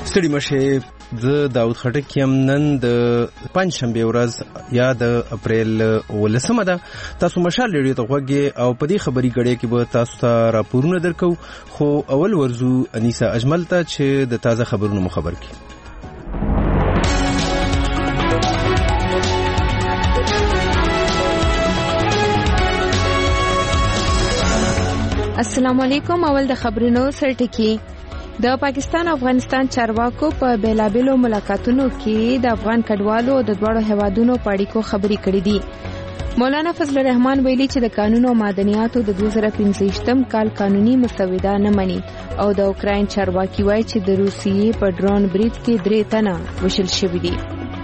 ستړي مشه زه داود خټک یم. نن د پنځشنبه ورځ یا د اپریل 18 ده. تاسو مشال ریډیو ته غوږی او په دې خبري غړې کې به تاسو ته راپورونه درکو. خو اول ورزو انیسا اجمل ته چې د تازه خبرونو مخبر کی. السلام علیکم. اول د خبرونو سرټکی. د پاکستان او افغانستان چارواکو په بیلابېلو ملاقاتونو کې د افغان کډوالو او د دواړو هیوادونو په اړیکو خبرې کړې دي. مولانا فضل الرحمن ویلي چې د قانون او معدنیاتو د 2015 کال قانوني مسوده نه مني او د اوکراین چارواکي وایي چې د روسیې په ډرون برید کې 3 تنه وشل شوي دي.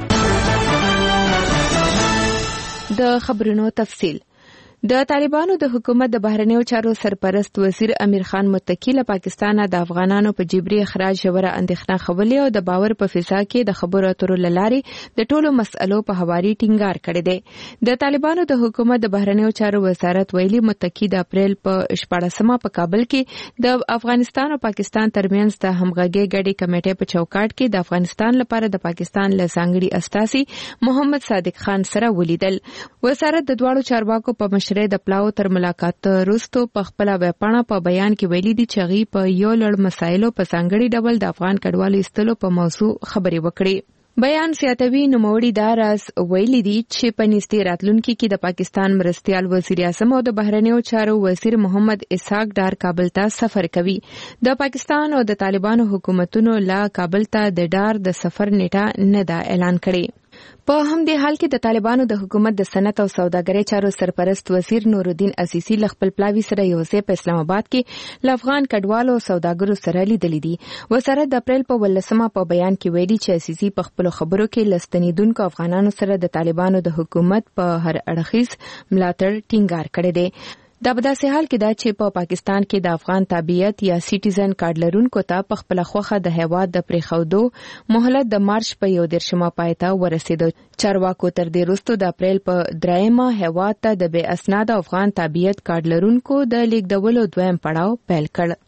د خبرونو تفصیل. د طالبانو د حکومت د بهرنیو چارو سرپرست وزیر امیر خان متکی له پاکستان د افغانانو په جبري اخراج ژوره اندېښنه خولې او د باور په فضا کې د خبرو اترو لارې د ټولو مسألو په حواله ټینګار کړی دی. د طالبانو د حکومت د بهرنیو چارو وزارت ویلي متکی د اپریل په 14مه په کابل کې د افغانستان او پاکستان ترمنځ د همغږي غړي کمیټې په چوکاټ کې د افغانستان لپاره د پاکستان له ځانګړي استازي محمد صادق خان سره ولیدل. وزارت د دواړو چارواکو په مشرۍ د پلاو تر ملاقات وروسته په خپل ویبپاڼه په بیان کې ویلي دي چې غي په یو لړ مسایلو په ځانګړي ډول د افغان کډوالو ایستلو په موضوع خبرې وکړي. بیان سیاتوي نوموړي دا راز ویلي دي چې په نږدې راتلونکي کې د پاکستان مرستيال وزیر اعظم او د بهرنیو چارو وزیر محمد اسحاق ډار کابل ته سفر کوي. د پاکستان او د طالبانو حکومتونو لا کابل ته د ډار د سفر نیټه نه دا اعلان کړي. په همدې حال کې د طالبانو د حکومت د صنعت او سوداګرۍ چارو سرپرست وزیر نورالدین عزیزي له خپل پلاوي سره یو ځای په اسلام آباد کې له افغان کډوالو او سوداګرو سره لیدلې دي. وزارت د اپریل په 18مه په بیان کې ویلي چې عزیزي په خپل خبرو کې لستنیدونکو افغانانو سره د طالبانو د حکومت په هر اړخیز ملاتړ ټینګار کړی دی. دا په داسې حال کې دا چې په پاکستان کې د افغان تابعیت یا سیټیزن کارت لرونکو ته په خپل خوخه د هیواد د پریښودو مهلت د مارچ په 11مه پای ته ورسېد. چارواکو تر دې وروسته د اپریل په 3مه هیواد ته د بې اسناد افغان تابعیت کارت لرونکو د لیږدولو دویم پړاو پیل کړ.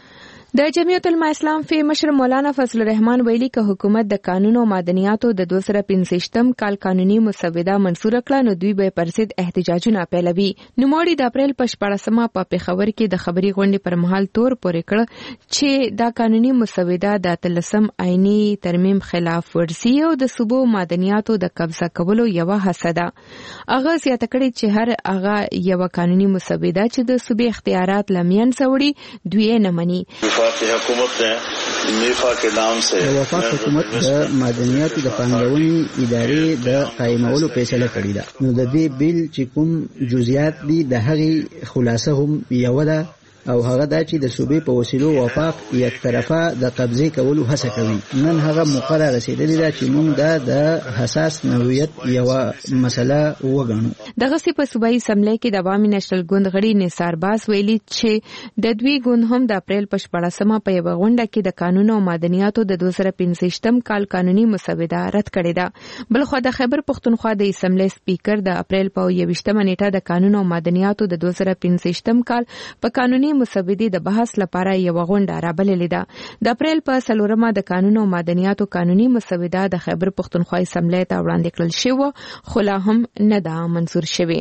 د جمعیت العلماء اسلام فی مشر مولانا فضل الرحمن ویلي که حکومت د قانون او معدنیاتو د 2015 کال قانوني مسوده منسوخ کړه نو دوی به پر ضد احتجاجونه پیلوي. نوموړي د اپریل په 14مه په پیښور کې د خبري غونډې پر مهال تور پورې کړ چې دا قانوني مسوده د 13 آئینی ترمیم خلاف ورزي او د صوبو معدنیاتو د قبضه کولو یو هڅه ده. هغه زیاته کړې چې هر هغه یو قانوني مسوده چې د صوبې اختیارات لمن سوړي دوی نه مني. حکومت نے میفا کے نام سے وفاق حکومت د معدنیاتو د پانګونې ادارې د قائمولو فیصله کړې ده. نو د دې بیل چې کوم جزئیات دي د هغې خلاصه هم یو ده او هغه دا چې د صوبې په وسیلو وفاق یک طرفه د قبضې کولو هڅه کوي. نن هغه موقع رسیدلې ده چې موږ د حساس نوعیت یو مسله وګڼو. دغه سی په صوبایي اسمبلی کې د عوامي نېشنل ګوند غړي نثار باز ویلي چې د دوی ګوند هم د اپریل په 14مه په یو غونډه کې د قانون او معدنیاتو د 2015 کال قانوني مسوده رد کړې ده. بلخو د خیبر پښتونخوا د اسمبلی سپیکر د اپریل په 21مه نیټه د قانون او معدنیاتو د 2015 کال په قانوني مسودې د بحث لپاره یو غونډه رابللې ده. د اپریل په 4مه د قانون او معدنیاتو قانوني مسوده د خیبر پښتونخوا اسمبلی ته وړاندې کړل شوه خو لا هم نه ده منظور شوې.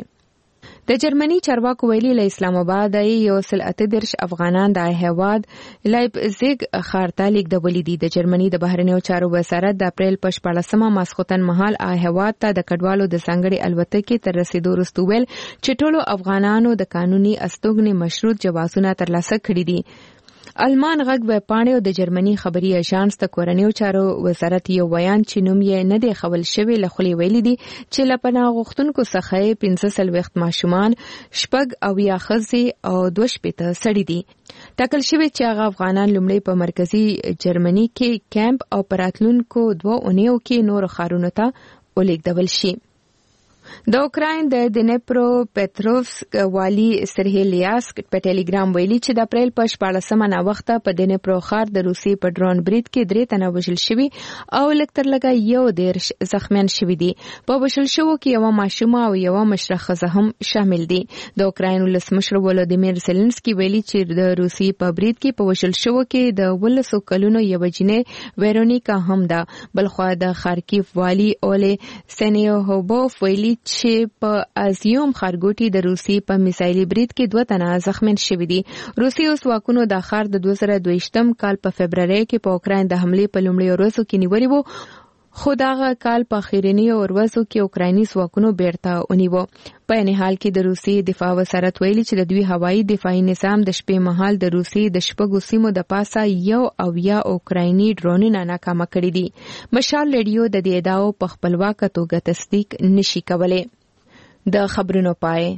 د جرمني چارواکو ویلي له اسلام آباد یو 138 افغانان د هیواد لایپزیګ ښار ته لیږدولي دي. د جرمني د بهرنیو چارو وزارت د اپریل په 14مه ماسخوتن مهال هیواد ته د کډوالو د ځانګړي الوتکې تر رسیدو وروسته ویل چې ټولو افغانانو د قانوني استوګنې مشروط جوازونه ترلاسه کړي دي. المان غږ ویبپاڼې او د جرمني خبري اژانس د کورنیو چارو وزارت یو بیان چې نوم یې نه دی خول شوی له خولې ویلي دي چې له پناه غوښتونکو څخه 15 ماشومان 6 او یا ښځې او 2 سړي دي. ټاکل شوی چې هغه افغانان لومړی په مرکزی جرمني کې کیمپ او پراتلونکو 2 اونیو کې نور ښارونو ته ولیږدول شي. د اوکراین د دنیپرو پټروفسک والی سرهی لیاسک په ټلګرام ویلي چې د اپریل په 14مه نا وخته په دنیپرو ښار د روسي په ډرون برید کې 3 تنه وژل شوي او لکتر لګا 1 زخمیان شوي دي. په وژل شوو کې یو ماشوم او یو مشره ښځه هم شامل دي. د اوکراین ولسمشر ولودیمیر زيلنسکي ویلي چې د روسي په برید کې په وژل شوو کې د 12 کلونو یو جنې ویرونیکا هم ده. بلخوا د خارکیف والی اولې سنیوهوبوف ویلي چې په ازیوم خارګوټي د روسي په میسایلي برید کې 2 تنه زخمیان شوي دي. روسي اوسواکونو د ښار د 2022م کال په فبرवरी کې په اوکراین د حمله په لومړي ورځو کې نیولې وو، خو دغه کال په اخیرنی ورځو کې اوکرایني ځواکونو بیرته ونیوه. په یعنی حال کې د روسي دفاع وزارت ویلي چې د دوی هوایي دفاعي نظام د شپې مهال د روسي د شپږو سیمو د پاسه 1 اوکرایني ډرونونه ناکامه کړي دي. مشال ریډیو د دې ادعاو په خپلواکه توګه تصدیق نشي کولای. د خبرونو پای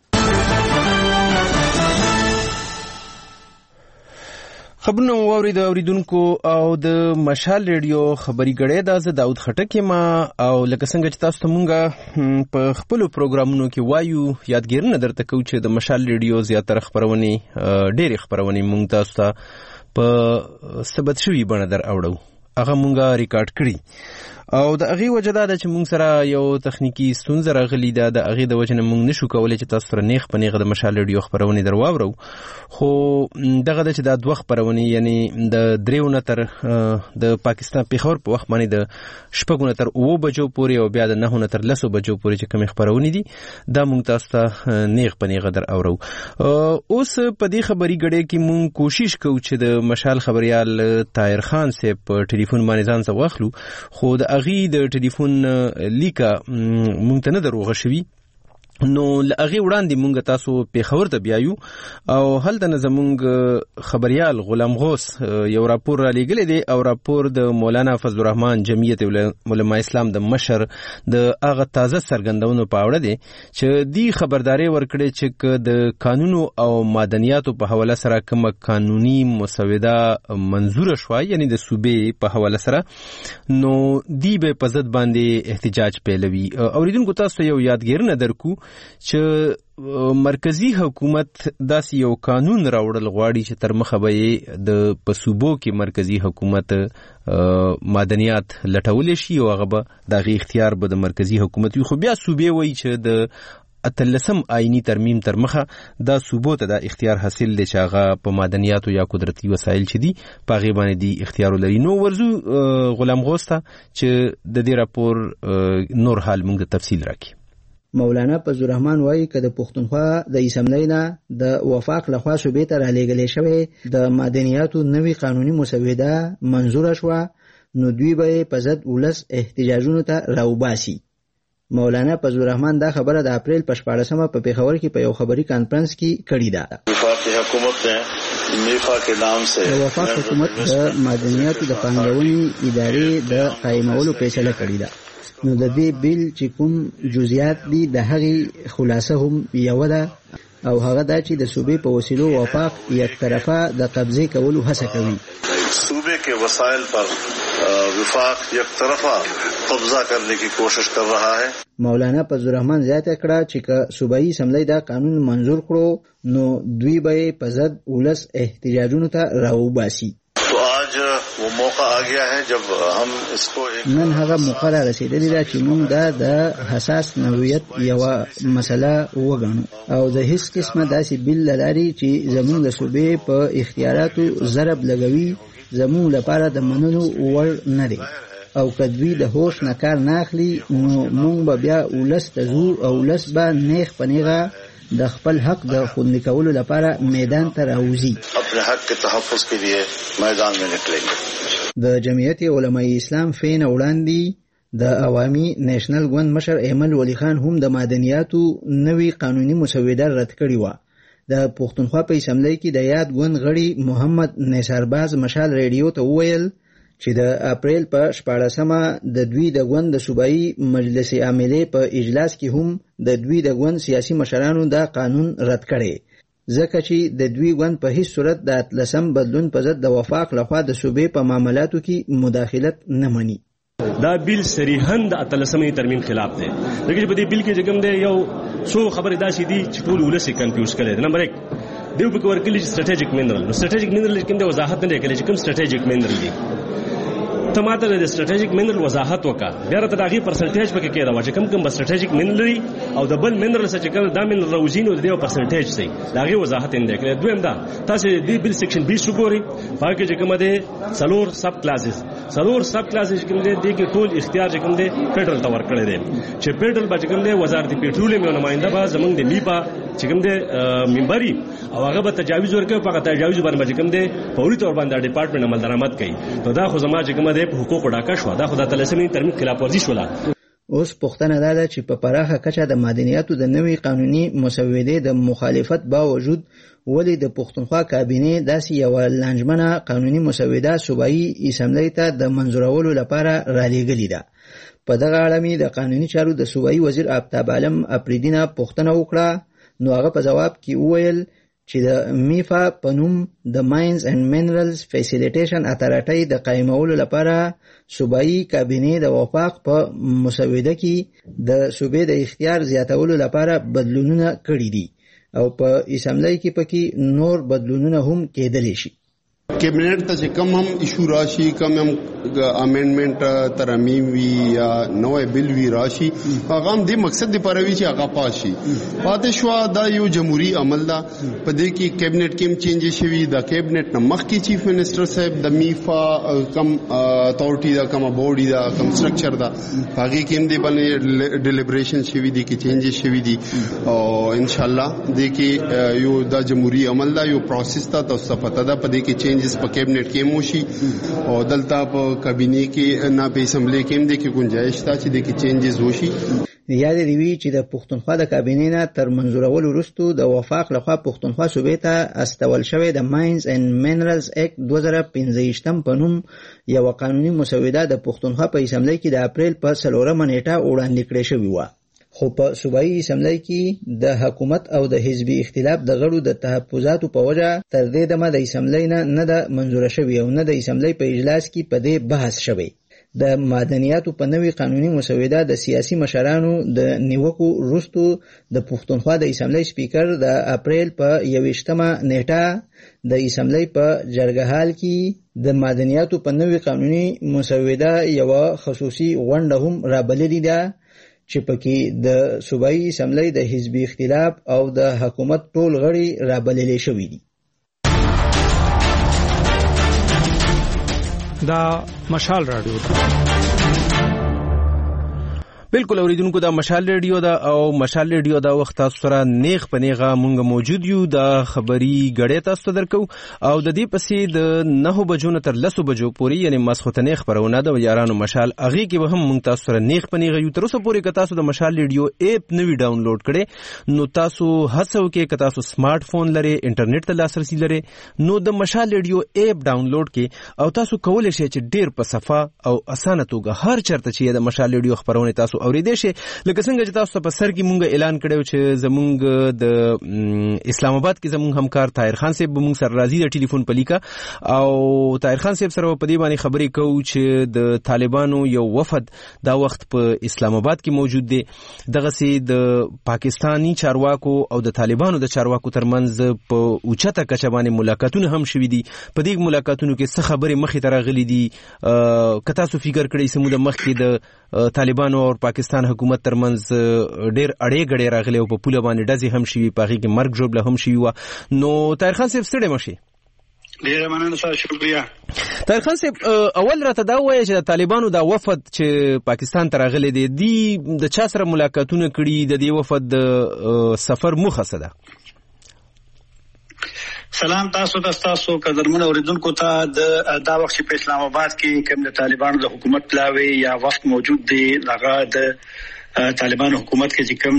خبرونه واوري د اوریدونکو او د مشال ریډیو خبري غړې د داود خټک ما او لکه څنګه چې تاسو ته مونږه په خپل پروګرامونو کې وایو یادګیرنه درته کوم چې د مشال ریډیو زیاتره خبرونه ډېری خبرونه مونږ تاسو ته په ثبت شوی بڼه در اوړو، هغه مونږه ریکارډ کړی او د هغه وجدا د چې مونږ سره یو تخنیکی ستونزه راغلی ده. د هغه د وجنه مونږ نشو کولای چې تاسو سره نیغ په نیغ د مشال ریډیو خبرونه درواورو، خو دغه د چې د دوه خبرونه یعنی د 3 تر د پاکستان پیښور په وخت باندې د 6 تر 9 بجو پورې او بیا د 9 تر 10 بجو پورې چې کوم خبرونه دي دا مونږ تاسو ته نیغ په نیغ دراورو. اوس په دې خبري غړې کې مونږ کوشش کوو چې د مشال خبريال طاهر خان صاحب په ټلیفون باندې ځان څه واخلو، خو د اغي د ټلیفون لیکه مونږ ته نه دروغه شوی، نو لغه وړاندې مونږ تاسو په خبر ته بیايو او هلته زمونږ خبريال غلام غوث یو راپور را لګل دي او راپور د مولانا فضل الرحمن جمعیت علماء اسلام د مشر د هغه تازه سرګندونو په اړه دي چې دی خبرداري ورکړي چې د قانون او مدنیاتو په حواله سره کوم قانوني مسوده منظور شوه یعنی د صوبې په حواله سره نو دی به په ضد باندې احتجاج پیلوي. اوریدونکو تاسو یو یادګیرنه درکو چې مرکزی حکومت داسې یو قانون راوړل غواړي چې تر مخه به د پسوبو کې مرکزی حکومت مدنیات لټول شي او هغه به د اختیار به د مرکزی حکومت خو بیا صوبې وایي چې د اتلسم آئینی ترمیم تر مخه دا صوبو ته د اختیار حاصل دي چې هغه په مدنیاتو یا قدرتي وسایل چې دي په هغه باندې دي اختیار لري. نو ورزو غلام غوستا چې د دې راپور نور حال موږ د تفصیل راکړي. مولانا فضل الرحمن وایي که د پښتونخوا د اسمبلی نه د وفاق لخوا صوبې ته رالیږلې شوې د مدنیاتو نوې قانوني مسوده منظوره شوه نو دوی به په ضد ولس احتجاجونو ته راوباسي. مولانا فضل الرحمن دا خبره د اپریل په 14مه په پیښور کې په یو خبري کانفرنس کې کړې ده. وفاقی حکومت نے میفا کے نام سے د وفاق حکومت د مدنیاتو د پانګونې ادارې د قائمولو فیصله کړې ده. نو د دې بیل چې کوم جزئیات دي د هغې خلاصه هم یو ده او هغه دا چې د صوبې په وسیلو وفاق یک طرفه د قبضې کولو هڅه کوي. صوبے کے وسائل پر وفاق یک طرفہ قبضہ کرنے کی کوشش کر رہا ہے. مولانا فضل الرحمن زیاته کړه چې که صوبایي اسمبلی دا قانون منظور کړو نو دوی به په ضد ولس احتجاجونو ته راوباسي. تو آج وہ موقع آ گیا ہے جب ہم اس کو نن هغه موقع را رسیدلی ده چې موږ دا د حساس نوعیت یو مسله وګڼو او د هیڅ قسمه داسې بیل لري چې زموږ د صوبې په اختیاراتو ضرب لګوي زموږ لپاره د منلو وړ نه دی او کدوی د هوش نه کار نه اخلي نو موږ به بیا ولس ته ځو او ولس به نیغ په نیغه د خپل حق د خوندي کولو لپاره میدان ته راوځي. اپنے حق کے تحفظ کے لیے میدان میں نکلیں گے. د جمعیت علماء اسلام فین وړاندې د عوامي نېشنل ګوند مشر ایمل ولی خان هم د مدنیاتو نوې قانوني مسوده رد کړې و. د پښتونخوا په اسمبلی کې د یاد ګوند غړي محمد نثارباز مشال ریډیو ته وویل چې د اپریل په 14مه د دوی د ګوند د صوبایي مجلس عاملې په اجلاس کې هم د دوی د ګوند سیاسي مشرانو دا قانون رد کړي ځکه چې د دوی ګوند په هیڅ صورت د 13 بدلون په ضد د وفاق لخوا د صوبې په معاملاتو کې مداخلت نه مني. دا بیل صریحاً د 13 ترمیم خلاف دی. دغه په دې بیل کې کوم دی یو څو خبرې داسې دي چې ټول ولس یې کنفیوز کړي. نمبر 1 دیو په ورکلي سټریټیک منرل. نو سټریټیک منرل کوم دی وضاحت نه کوي چې کوم سټریټیک منرل دی. ته ماته د سټریټیک منرل وضاحت وکړه. بیا راته دغه پرسنټیج پکې کېدا و چې کوم سټریټیک منرل او د بل منرل څخه کوم دا منرل روزینو د یو پرسنټیج سي دغه وضاحت نه کوي. دویم دا تاسو د بیل سیکشن 20 وګورئ پاکه چې کوم دی څلور سب کلاسز کوم دی دغه ټول اختیار کوم دی فدرال ته ورکړی دی چې فدرال باندې کوم دی وزارت پیټرولیم یو نماینده به زمونږ د میپا چې کوم دی منبري او هغه به تجاوز ورکوي. په تجاوز باندې کوم دی فوري تور باندې ډپارټمنټ عمل درآمد کوي. نو دا خو زما چې کوم دی په حقوق ډاکا شو. دا خو د 13 ترمیم خلاف ورزي شوله. اوس پوښتنه ده چې په پراخه کچه د معدنیاتو د نوې قانوني مسودې د مخالفت باوجود ولې د پښتونخوا کابینې داسې یو لانجمنه قانوني مسوده صوبایي اسمبلی ته د منظورولو لپاره رالېږلې ده. په دغه اړه مې د قانوني چارو د صوبایي وزیر آفتاب عالم افریدینه پوښتنه وکړه. نو هغه په جواب کې وویل چې د میفا په نوم د ماینز اینڈ منرلز فیسیلیټیشن اتارټي د قائمولو لپاره صوبایي کابینې د وفاق په مسوده کې د صوبې د اختیار زیاتولو لپاره بدلونونه کړي دي او په اسمبلی کې پکې نور بدلونونه هم کېدلی شي. Cabinet ته چې کم هم ایشو راشي کم هم امندمنت ترمیم وی یا نوې بل وی راشي هغه هم د مقصد لپاره وی چې هغه پاشي پاتې شو. دا یو جمهوریت عمل دا په دې کې کیبنټ کې چینجز شوي. دا کیبنټ نه مخکې چیف منسٹر صاحب د میفا کم اتھارټي دا کم بورډي دا کم سټرکچر دا هغه کې هم د باندې ډیلیبریشن شوي دي کې چینجز شوي دي او ان شاء الله د کې یو دا جمهوریت عمل دا یو پروسس تا تاسو پته ده په دې کې چینجز په کیبنټ کې موشي او دلته په کابینې کې نه په اسمبلی کې هم د کې گنجائش تا چې د کې چینجز وشي. یاد دی وی چې د پښتونخوا د کابینې نه تر منظورولو وروسته د وفاق لخوا پښتونخوا صوبې ته استول شوی د ماینز اینڈ منرلز اکټ 2015 په نوم یو قانوني مسوده د پښتونخوا په اسمبلی کې د اپریل په 4 نیټه وړاندې کړې شوې و. خو په صوبایي اسمبلی کې د حکومت او د حزبي اختلاف د غړو د تحفظاتو په وجه تر دې دمه د اسمبلی نه د منظور شوی او نه د اسمبلی په اجلاس کې په دې بحث شوی. د معدنیاتو په نوې قانوني مسوده د سیاسي مشرانو د نیوکو وروسته د پښتونخوا د اسمبلی سپیکر د اپریل په 21 نیټه د اسمبلی په جرګهال کې د معدنیاتو په نوې قانوني مسوده یو خصوصي غونډه هم رابللې ده چې پکې د صوبایي اسمبلی د حزبي اختلاف او د حکومت ټول غړي رابللې شوي دي. دا مشال رادیو بالکل اوریدونکو دا مشال ریډیو دا او مشال ریډیو دا وخت تاسو سره نیغ پنیغه مونږ موجود یو. دا خبري غړې تاسو درکو او د دې پسې د 9 بجو نه تر 10 بجو پورې یعنی مسخوتنه خبرونه د یارانو مشال اغي کې به هم مونږ تاسو سره نیغ پنیغه یو. تر اوسه پورې که تاسو د مشال ریډیو اپ نوی ډاونلوډ کړئ نو تاسو هڅه وکړئ که تاسو سمارټ فون لري انټرنیټ ته لاسرسي لري نو د مشال ریډیو اپ ډاونلوډ کړئ او تاسو کولای شئ چې ډیر په صفه او اسانه توګه هر چرته چې د مشال ریډیو خبرونه تاسو اوریدئ شئ. لکه څنګه چې تاسو په سر کې مونږ اعلان کړو چې زمونږ د اسلام آباد کې زمونږ همکار طاهر خان صاحب مونږ سره راځي د ټلیفون په لیکه او طاهر خان صاحب سره په دې باندې خبرې کوو چې د طالبانو یو وفد دا وخت په اسلام آباد کې موجود دی. دغه سي د پاکستانی چارواکو او د طالبانو د چارواکو ترمنځ په اوچته کچه باندې ملاقاتونه هم شوي دي. په دې ملاقاتونو کې څه خبرې مخې ته راغلي دي که تاسو فکر کړئ سمو د مخکې د طالبانو او پاکستان حکومت ترمنځ ډېر اړې غړې راغلي او په پوله باندې ډزې هم شوي په هغې کې مرګ ژوبله هم شوي وه. نو طاهر خان صاحب ستړی مه شئ. ډېره مننه ستا شکریه. طاهر خان صاحب اول راته دا ووایه چې د طالبانو دا وفد چې پاکستان ته راغلی دی دوی د چا سره ملاقاتونه کړي د دې وفد د سفر موخه څه ده؟ سلام تاسو ته تاسو قدرمن اوریدونکو ته دا وخت په اسلام آباد کې کوم د طالبانو د حکومت پلاوي یا وخت موجود دی هغه د طالبانو حکومت کې چې کوم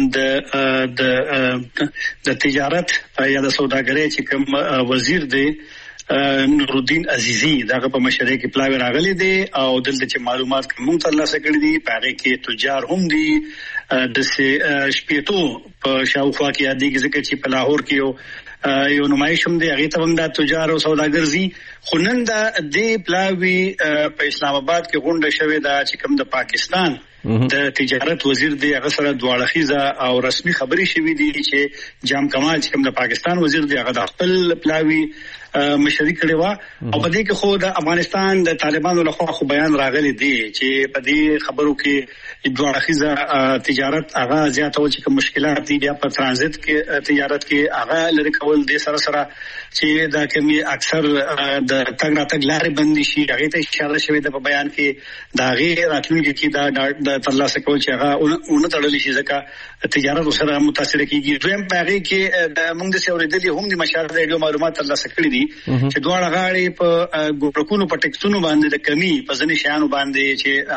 د تجارت یا د سوداګرۍ چې کوم وزیر دی نورالدین عزیزی دغه په مشرۍ کې پلاوی راغلي دي او دلته چې معلومات کوم ترلاسه کړي دي په هغه کې تجار هم دي د شپېتو په شاوخوا کې یادېږي ځکه چې په لاهور کې یو یو نمایش هم دی، هغه ته هم د تجار او سوداګر زی. خو نن د پلاوی په اسلام آباد کې غونډه شوې ده چې کوم د پاکستان د تجارت وزیر دی، هغه سره دواړه او رسمي خبري شوې دي چې جام کمال چې کوم د پاکستان وزیر دی هغه د خپل پلاوی مشري کړي وا. او په دې کې خو د افغانستان د طالبانو له خوا خو بیان راغلی دی چې په دې خبرو کې دواړه تجارت هغه زیاته و چې کوم مشکلات دي بیا په ترانزیت کې تجارت کې هغه لري کول دي سره سره چې دا کمی اکثر د تګ راتګ لارې بندي شي، هغه ته اشاره شوې ده په بیان کې. دا غیر راتلونکي کې د ترلاسه کول چې هغه اون تړلې شي ځکه تجارت سره متاثر کیږي. دویم هغه کې د موږ د سیورېدلې هم د مشارکت ریډیو معلومات ترلاسه کړي دي چې دواړه غاړي په ګوټکونو په ټیکسونو باندې د کمی په ځنې شیانو باندې چې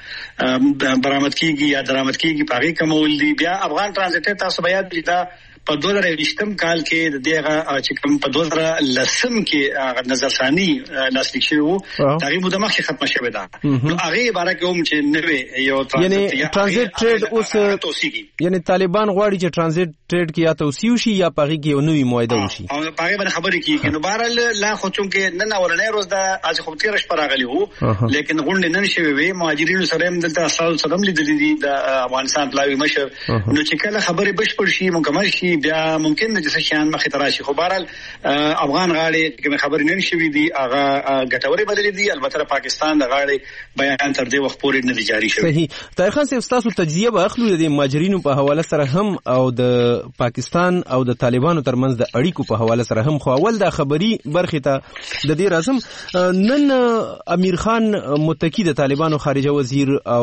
هغه برآمد کیږي یا درآمد کیږي په هغه کمول دي. بیا افغان ترانزیت تاسو بیان دي دا په 2020 کال کې د دغه چې کوم په 2010 کې نظرثانی لاسلیک شوی وو هغه موده مخکې ختمه شوې ده. نو هغه باره کې هم چې نوې یو ترانزیت ټریډ اوس یعنی طالبان غواړي چې ترانزیت ټریډ کې یا توسيع شي یا پغې کې یو نوې معاهده وشي او پغې باندې خبرې کیږي. نو بهرحال لا خو چې نن اولنې روز د از خو تیر شپه راغلی وو لیکن غونډه نن شوی وي مهاجرینو سره هم دلته اصل سره لیدلې دي د افغانستان پلاوی مشر. نو چې کله خبرې بشپړ شي مکمل شي بیا ممکن د څه شان مخې ته راشي. خو بهرحال افغان غاړي کوم خبرې نن شوی دي هغه ګټوري بدلې دي. البته پاکستان د غاړي بیان تر دې وخت پورې نه دی جاری شوی. صحیح. طاهر خان صاحب تاسو تجزیه به اخلو د مهاجرینو په حواله سره هم او د پاکستان او د طالبانو ترمنځ د اړیکو په حواله سره هم. خو اول د خبري برخه ته د دې راځم. نن امیر خان متکی د طالبانو خارجه وزیر او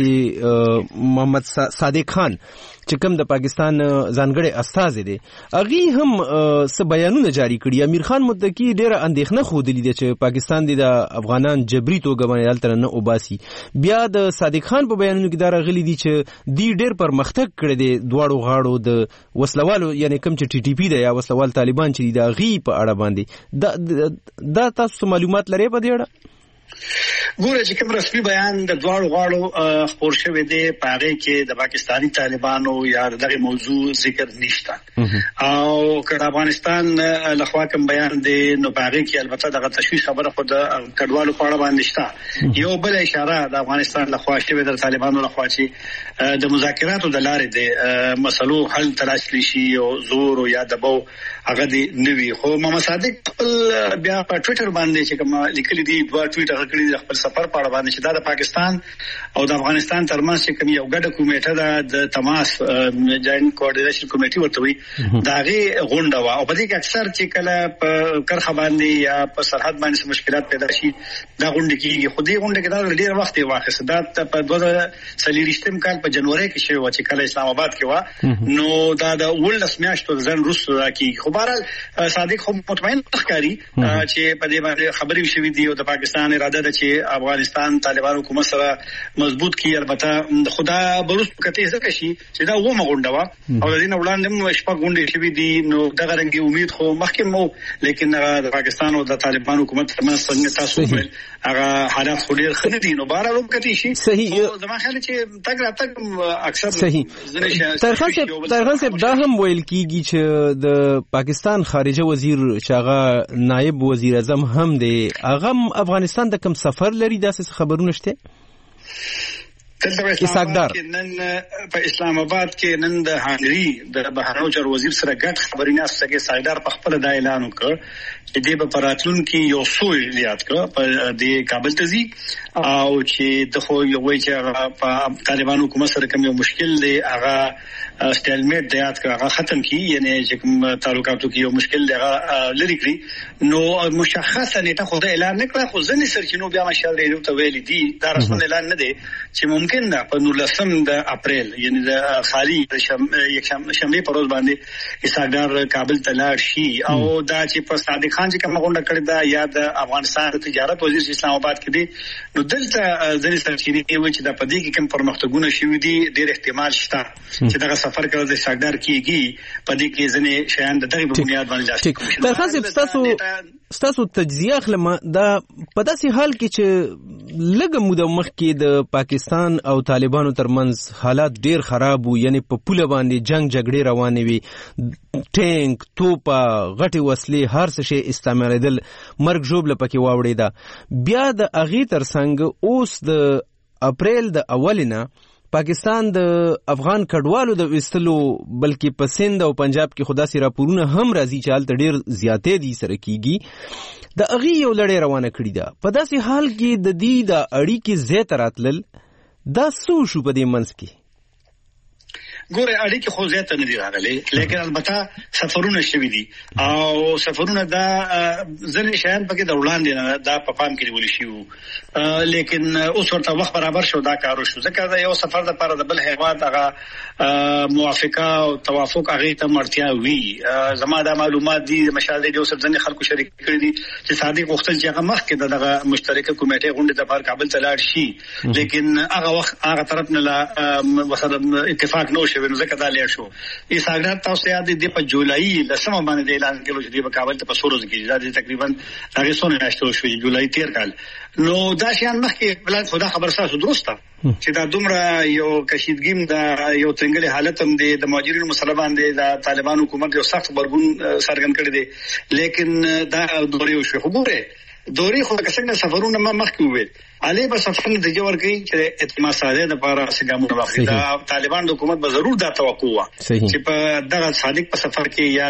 داسې محمد صادق خان چې کوم د پاکستان ځانګړي استازي دي هغه هم څه بیانونه جاری کړي. امیر خان متکی ډېر اندېښنه خوده دي چې پاکستان د افغانان جبري توګه باندې تل نه وباسي. بیا د صادق خان په بیانونو کې دا راغلي دي چې دی ډېر پرمختګ کړی دی دواړو غاړو د وسلوالو یعنی کوم چې ټي ټي پی دی یا وسلوال طالبان چې دا غي په اړه باندې دا تاسو معلومات لرئ په دې اړه؟ ګوره چې کوم رسمي بیان د دواړو غاړو خپور شوی دی په هغه کې د پاکستانی طالبانو یا دغه موضوع ذکر نشته او که افغانستان لخوا کوم بیان دی نو په هغه کې البته دغه تشویش خبره خو د کډوالو په اړه باندې شته. یو بل اشاره د افغانستان لخوا شوی د طالبانو لخوا چې د مذاکراتو د لارې د مسلو حل تلاش لشي او زور او یا دبو هغه دی نوي. خو محمد صادق بیا په ټوئیټر باندې چې کوم لیکلي دي دوه ټوئیټر کړی د خپل سفر په اړه باندې چې د پاکستان او د افغانستان ترمنځ چې کوم یو ګډه کمیټه ده د تماس جوائنٹ کوارډینیشن کمیټي ورته وي داغه غونډه وا او په دې کې اکثر چې کله په کرخه باندې یا په سرحد باندې مشکلات پیدا شي دا غونډه کیږي. خو دې غونډه کې دا ډېر وخت واخیسته دا په 2023 کال په جنوري کې شوی و چې کله اسلام آباد کې و نو دا د ولس میاشتو ځن روس راکې. خو بهرحال صادق هم مطمئن ښکاري چې په دې باندې خبرې شوې دي او د پاکستان اراده ده چې افغانستان طالبان حکومت سره مضبوط کی. البته خدا بروس کته څه شي چې دا و مغونډه وا او د دې وړاندې مو شپه غونډې شوې دي نو دغه رنګي امید خو مخکې مو لیکن د پاکستان او د طالبان حکومت ترمنځ څنګه تاسو هغه حالات خو ډېر ښه دي نو بهر هم کته شي. صحیح. زما خیال چې تګ راتګ اکثر صحیح. طاهر صاحب دا هم ویل کیږي چې د پاکستان خارجه وزیر شاغه نائب وزیر اعظم هم دی هغه افغانستان د کوم سفر لري داسې خبرونه شته؟ نن په اسلام آباد کې نن د هنګري د بهرنیو چارو وزیر سره ګډ خبرونه استه سایدار په خپل د اعلان وکړ چې د پراتلون کې یو سوی لیات کړ په د کابل ته ځي او چې د خو یو وی چې په طالبان حکومت سره کوم مشکل دی هغه سټیلمیټ د یاد کړه ختم کی یعنی چې کوم تعلقاتو کې یو مشکل دی لري کړی نو مشخصه نیټه خو د اعلان نه کړ. خو ځنې سرچینو بیا مشال ریډیو ته ویلي دي دا رسمي اعلان نه دی چې ممکن ده په 19 د اپریل یعنی د خالي یک شنبه په ورځ باندې اساګار کابل ته لاړ شي او دا چې په صادق خان چې کوم غونډه کړې ده یا د افغانستان د تجارت وزیر اسلام آباد کې دی نو دلته ځنې سرچینې وي چې د پدې کې کوم پرمختګونه شوي دي ډېر احتمال شته چې دا سفر کول د اساګار کیږي پدې کې ځنې شیان د دغه بنیاد باندې ځي. تاسو ستاسو تجزیه اخلم دا په داسې حال کې چې لږه موده مخکې د پاکستان او طالبانو ترمنځ حالات ډیر خراب وو، یعنی په پوله باندې جنگ جګړې روانې وي، ټینک توپه غټې وسلې هر څه شی استعمالېدل، مرګ ژوبله پکې واوړېده. بیا د هغې ترڅنګ اوس د اپریل د اولې نه پاکستان د افغان کډوالو د وستلو بلکې په سند او پنجاب کې خدا سي راپورونه هم راځي چې هلته ډیر زیاتې دي سره کیږي. د اغي یو لړۍ روانه کړی ده. په داسې حال کې د دې د اړیکې زیات راتلل دا څه شو په دې منځ کې؟ ګوره اړیکې خو زیاته نه دي راغلي، لیکن البته سفرونه شوي دي او سفرونه دا ځنې شیان پکې د وړاندې نه دا په پام کې نیول شي، لیکن اوس ورته وخت برابر شو دا کار شو، ځکه دا یو سفر د لپاره د بل هیواد هغه موافقه او توافق هغه ته مرتیا وی. زما دا معلومات دي مشاهده دي اوس ځنې خلکو شریک کړی دي چې صادق وختل چې هغه مخکې دغه مشترکه کمیټه غونډه د لپاره کابل ته لاړ شي، لیکن هغه وخت هغه طرف نه مثلا اتفاق نو شوی، نو ځکه دا لیر شو. ایساګرات تاسو یاد دي په جولای لسمه باندې اعلان کړو چې په کابل ته په سورز کې دا تقریبا هغه سونه نشته شو جولای 13 کال. نو دا شیان مخکې بلاد خدا خبر ساسو درسته چې دا دومره یو کشیدګیم دا یو څنګه حالت هم دی د مهاجرینو مسله باندې د طالبان حکومت یو سخت برګون سرګن کړی دی، لیکن دا دوري شو خبره دوري خو څنګه سفرونه ما مخکې وې علي به سفر د جوړ کوي چې اعتماد ساده د لپاره څنګه واخلي. دا طالبان حکومت به ضرور دا توقع و چې په دغه صادق په سفر کې یا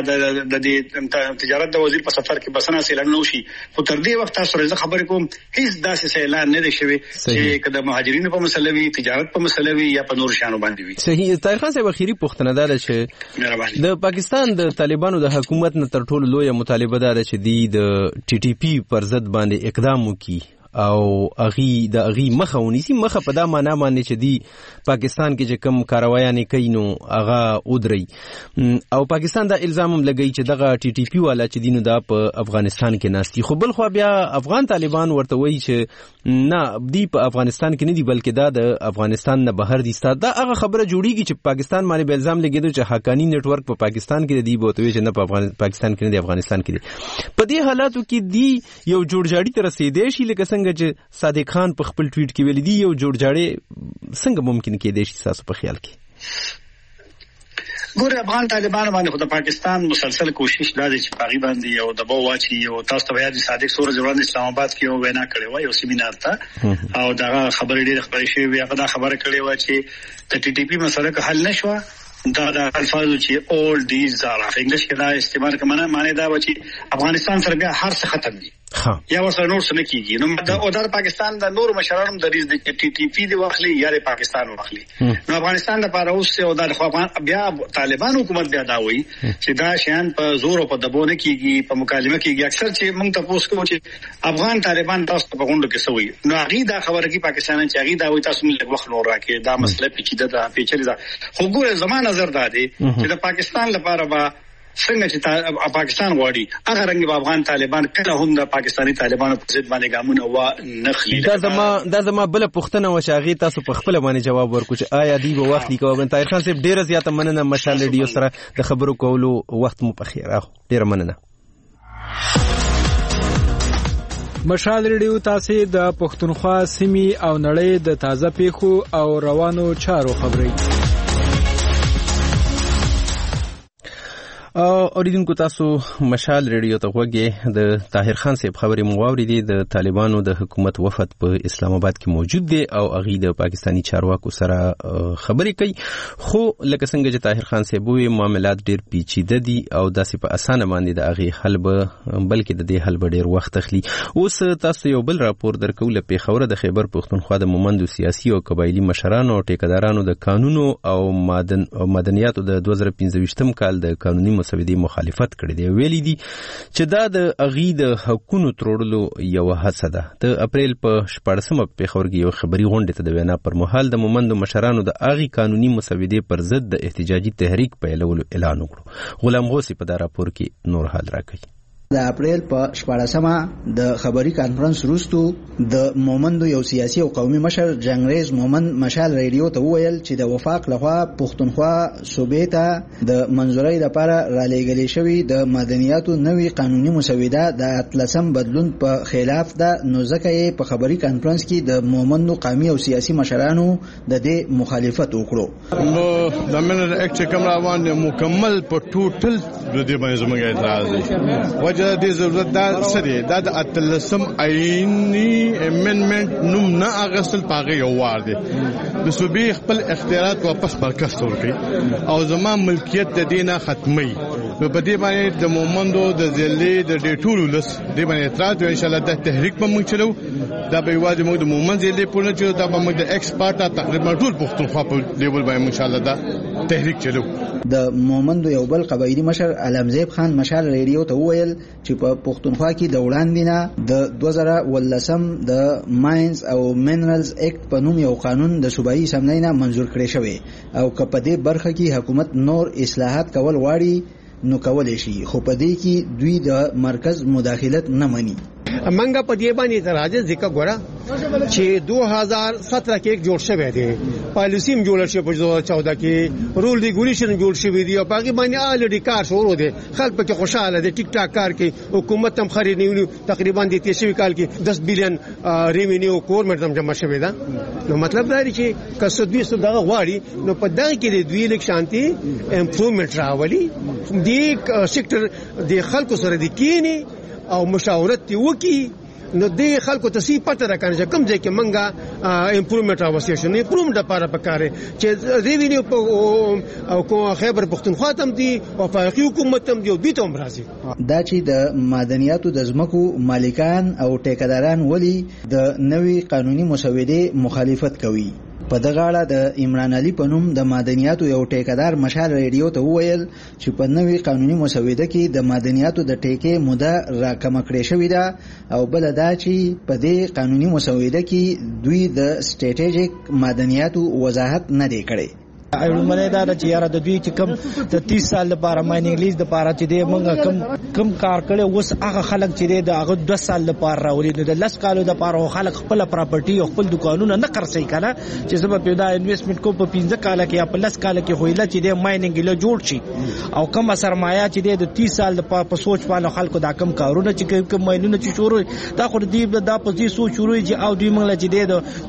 د تجارت د وزیر په سفر کې بسنه اعلان نوشي، خو تر دې وخت تاسو رزق خبرې کوم هیڅ داسې اعلان نه دی شوی چې کله مهاجرینو په مسله وي، تجارت په مسله وي یا په نور شانو باندې وي. صحیح. طاهر خان صاحب اخیری پوښتنه ده چې د پاکستان د طالبانو د حکومت نه تر ټولو لویه مطالبه ده چې د ټي ټي پی پر ضد باندې اقدام وکړي او اغي مخه ونیسي. مخه په دا معنا باندې چې دی پاکستان کې چې کم کاروایانې کوي نو هغه ودري، او پاکستان دا الزام هم لګی چې دغه ټي ټي پی والا چې دینو دا په افغانستان کې ناستي. خو بل خو بیا افغان طالبان ورته وایي چې نه دی په افغانستان کې نه دی بلکې دا د افغانستان نه بهر دي. دا هغه خبره جوړیږي چې پاکستان باندې به الزام لګیدو چې حقانی نت ورک په پاکستان کې دی، بوتوي چې نه په پاکستان کې نه دی افغانستان کې دی. په دې حالاتو کې دی یو جوړجاړي تر رسیدې شي، لکه څنګه چې صادق خان په خپل ټویټ کې ویل دی یو جوړجاړي څنګه ممکن کېدای شي تاسو په خیال کې؟ ګوره افغان طالبان باندې خو د پاکستان مسلسل کوشش دا دی چې پاغي باندې یو دباو واچي. او تاسو ته یاد صادق سورج وړاندې اسلام آباد کې یو وینا کړې و، یو سیمینار ته، او دا خبرې ډېر خبرې شوې، هغه دا خبره کړې و چې د ټي ټي پی مسله که حل نشوه دا الفاظ چې all these are of انګلیش کې دا استعمال کومه معنی دا و چې افغانستان سره بیا هر څه ختم دي یا ورسره نور څه نه کیږي. نو دا پاکستان د نور مشرانو د ریز د ټي ټي پی دی واخلي یا د پاکستان واخلي. نو افغانستان لپاره اوس یو د بیا طالبان حکومت بیا دا وایي چې دا شیان په زور او په دبو نه کیږي، په مکالمه کیږي. اکثر چې موږ تاسو کوو چې افغان طالبان تاسو په غونډه کې سوي، نو هغه دا خبره کوي پاکستان چې هغه دا وایي تاسو موږ وخت نور راکې دا مسله پیچیده ده پیچلې ده. خو ګوره زمانه نظر دا دی چې د پاکستان لپاره با څنګه چې پاکستان غواړي هغه رنګ به افغان طالبان کله هم د پاکستاني طالبانو په ضد باندې ګامونه و نخلي. دا زما بل پوښتنه و چې هغه تاسو په خپل باندې جواب ورکړو چې آیا دی به وخت لیکو. طاهر خان صاحب ډیره زیاته مننه مشال ریډیو سره د خبرو کولو وخت مو په خیر. ډیره مننه. مشال ریډیو تاسو د پښتونخوا سیمې او نړۍ د تازه پیښو او روانو چارو خبري اوریدونکو تاسو مشال ریډیو ته وګورئ. د طاهر خان صاحب خبرې مو واوریدې. د طالبانو د حکومت وفد په اسلام آباد کې موجود دی او هغه د پاکستانی چارواکو سره خبرې کوي. خو لکه څنګه چې طاهر خان صاحب وی معاملات ډیر پیچیده دي او داسې په اسانه باندې د هغه حل بلکې د دې حل ډیر وخت اخلي. اوس تاسو یو بل راپور درکو له پیښور د خیبر پښتونخوا د مومندو سیاسي او قبایلی مشرانو او ټیکدارانو د قانونو او مدنیاتو د 2015 کال د قانوني مسودې مخالفت کړی دی. ویلي دي چې دا د اغي د حقونو تروړلو یو هڅه ده. د اپریل په 14مه پیښور کې یو خبري غونډه ته د وینا پر مهال د مومندو مشرانو د اغي قانوني مسودې پر ضد د احتجاجي تحریک پیلولو اعلان وکړ. غلام غوثی په دا راپور کې نور حال راکړي. د اپریل په 14مه د خبري کانفرنس وروسته د مومندو یو سیاسي او قومي مشر جنگریز مومند مشال ریډیو ته وویل چې د وفاق لخوا پښتونخوا صوبې ته د منځورۍ لپاره را لېږلې شوې د مدنیاتو نوې قانوني مسوده د 13 بدلون په خلاف ده، نو ځکه یې په خبري کانفرنس کې د مومندو قومي او سیاسي مشرانو د دې مخالفت وکړو. نو د امندمنت اکټ کوم روان مکمل په ټوټل د دې باندې زموږ اعتراض دی. وجه د ضرورت دا سره دا د 13 آئینی امندمنت نوم نه اغسل پاغه یو وار دی د صوبې خپل اختیارات واپس برکست ورکړي او زموږ ملکیت د دینه ختمي. نو په دې باندې د مومندو د ضلع د ډیټول لس دې باندې اعتراض او ان شاء الله د تحریک په موږ چلو دا به واځي موږ د مومند ضلع په نه چې دا به موږ د ایکسپورټ تقریبا ټول پښتونخوا په لیول باندې ان شاء الله دا تحریک چلو. د مومندو یو بل قبایلی مشر علمزیب خان مشال ریډیو ته وویل چې په پښتونخوا کې د وړاندې نه د 2013 د ماینز او مینرالز اکټ په نوم یو قانون د صوبایي اسمبلی نه منزور کړی شوی او که په دې برخه کې حکومت نور اصلاحات کول غواړي نو کولای شي، خو په دې کې دوی د مرکز مداخلت نه مني. منګه په دې باندې اعتراض ذکر غواړه چې 2017 کې جوړ شوی دی، پالیسی هم جوړ شوی په 2014 کې، رول ریګولیشن جوړ شوی دی او باقي باندې الریډي کار شروع دی، خلک پکې خوشاله دي، ټیک ټاک کار کوي، حکومت هم خرید نیولو تقریبا د 23 کال کې 10 بلین ریوینیو گورنمنت هم جمع شوی دا. نو مطلب دا دی چې کسب دې څه دا غواړي نو په دغه کې دوی لیک شانتي امپروومنت راولي، دی سېکټر د خلکو سره د کینی او مشاورت وکي، نو د خلکو ته سی پته راکړي چې کوم ځای کې منګه امپروومنت راوستي شي. نه امپروومنت لپاره پکاره چې ریوینیو او کو خیبر پختونخوا تم دي او فاقي حکومت تم دي او بیت هم راځي. دا چې د مدنیاتو د ځمکو مالکان او ټیکداران ولی د نوې قانوني مسودې مخالفت کوي. په دغه اړه د عمران علي په نوم د مدنیاتو یو ټیکدار مشال ریډیو ته وویل چې په نوې قانوني مسوده کې د مدنیاتو د ټیکې موده راکمه کړې شوې ده او بل دا چې په دې قانوني مسوده کې دوی د سټریټیجیک مدنیاتو وضاحت نه دی کړی. ایړمنه دا چې یاره د دوی چې کم د 30 سال لپاره مایننګ لیز لپاره چې د موږ کم کار کړي اوس هغه خلک چې د هغه 2 سال لپاره راولي نو د 10 کالو لپاره خلک خپل پراپرټي او خپل دکانونه نه خرڅي کنه چې سبب پیدا انویسټمنټ کو په 15 کال کې یا په 10 کال کې خویله چې د مایننګ له جوړ شي او کم سرمایه چې د 30 سال لپاره په سوچ باندې خلکو دا کم کارونه چې کوم ماینونه چې شروع دا خو دې دا په دې سوچ شروع چې او دوی موږ چې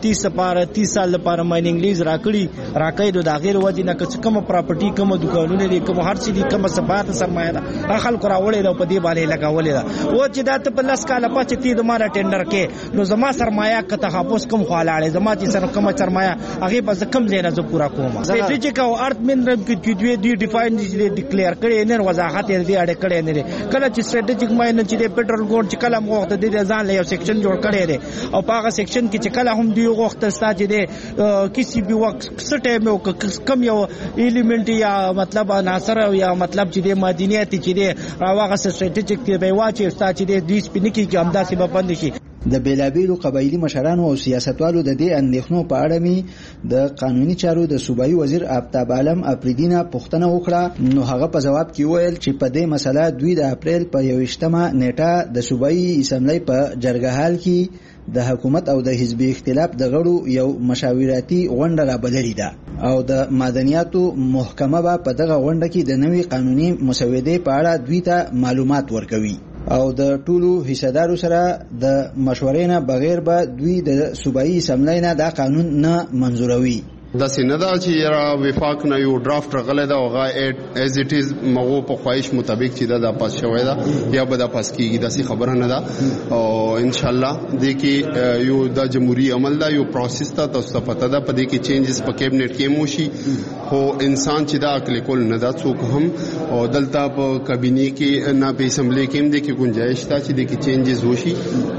د 30 سال لپاره مایننګ لیز راکړي دا غیر وجه نه کوم پراپرټي کوم دکانونه دي کوم هر څه دي کوم سبات سرمایه ده خلکو راوړي دا په دې باندې لګولې ده او چې دا ته په لاس کاله پاتې تی د مارا ټینډر کې نو زما سرمایه کته خاپوس کوم خوالاړي زما چې سره کوم سرمایه هغه په کم ځای نه زه پورا کوم سټریټیک او ارت منرل کې دوی ډیفاین دي ډیکلیئر کړي نه وضاحت یې اړه کړي نه کله چې سټریټیک ماین چې د پېټرول ګوند چې کله موخت د ځان له یو سیکشن جوړ کړي دي او په هغه سیکشن کې چې کله هم دی وخت ستاسو د کسی به وخت سټه مې کم یو ایلیمنٹ یا مطلب عناصر یا مطلب چې د مدنیت چې د راوغه سټریټیجیک دی واچي ستاسو د دوی سپینکی کې همداسې به بند شي. د بیلابیلو قبایلی مشرانو او سیاستوالو د دې اندېښنو په اړه می د قانوني چارو د صوبایي وزیر آفتاب عالم افریدینا پوښتنه وکړه نو هغه په جواب کې ویل چې په دې مسله دوی د اپریل په 21مه نیټه د صوبایي اسمبلی په جرګهال کې د حکومت او د حزبي اختلاف د غړو یو مشاورتي غونډه را بللې ده او د مدنیاتو محکمه په دغه غونډه کې د نوې قانوني مسودې په اړه دوی ته معلومات ورکوي او د ټولو حصدارو سره د مشورې نه بغیر به دوی د صوبایي اسمبلی نه دا قانون نه منزوروي. دا سیندا چې را وفاق نه یو ډرافټ راغلی دا هغه ایز اټ از مغو په خواهش مطابق چې دا پاس شوی دا یا به دا پاس کیږي دا سي خبره نه ده او ان شاء الله د کې یو د جمهوریت عمل دا یو پروسس ته تاسو پته ده په دې کې چینجز په کابینټ کې موشي خو انسان چې دا عقل کول نه دا څوک هم او دلته په کابینه کې نه په اسمبلی کې هم د کې گنجائش تا چې د کې چینجز وشي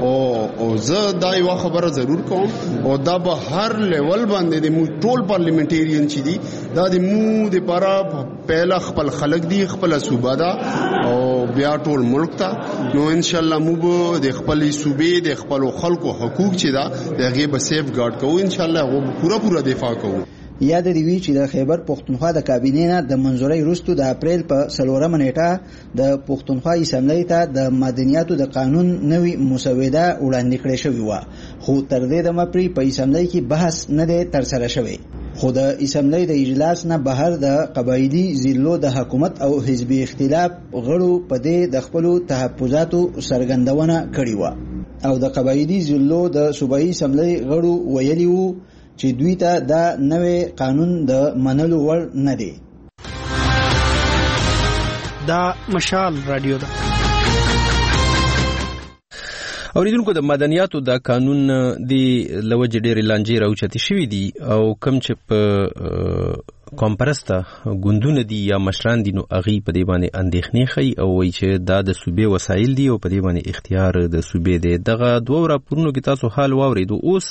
او زه دا یو خبره ضرور کوم او دا به هر لیول باندې د ټول پارلیمنټریان چې دي دا د مو د پاره پهلا خپل خلق دي خپل صوبه دا او بیا ټول ملک ته نو ان شاء الله مو به د خپل صوبې د خپل خلکو حقوق چې دا دغه به سیف ګارد کوو ان شاء الله او پورا دفاع کوو. یاد دی وی چې د خیبر پښتونخوا د کابینې نه د منځوري وروسته د اپریل په 4 نیټه د پښتونخوا اسمبلی ته د مدنیاتو د قانون نوې مسوده وړاندې کړې شوې و، خو تر دې دمه پرې په اسمبلی کې بحث نه دی ترسره شوی. خو د اسمبلی د اجلاس نه بهر د قبایلی ضلعو د حکومت او حزبي اختلاف غړو په دې د خپل تحفظاتو څرګندونه کړې و او د قبایلی ضلعو د صوبایي اسمبلی غړو ویلي وو چې دوی ته دا نوې قانون د منلو وړ نه دی. دا مشال رادیو ده. اوریدونکو د مدنیاتو د قانون دی لوجه ډېر لانجې راوچتې شوې دي او کم چې په کمپرسته ګوندونه دي یا مشران دي نو اغي په دې باندې اندېښنې خي او وایي چې دا د صوبې وسایل دي او په دې باندې اختیار د صوبې دی. دغه دوه راپورونو کې تاسو حال واوریدو. اوس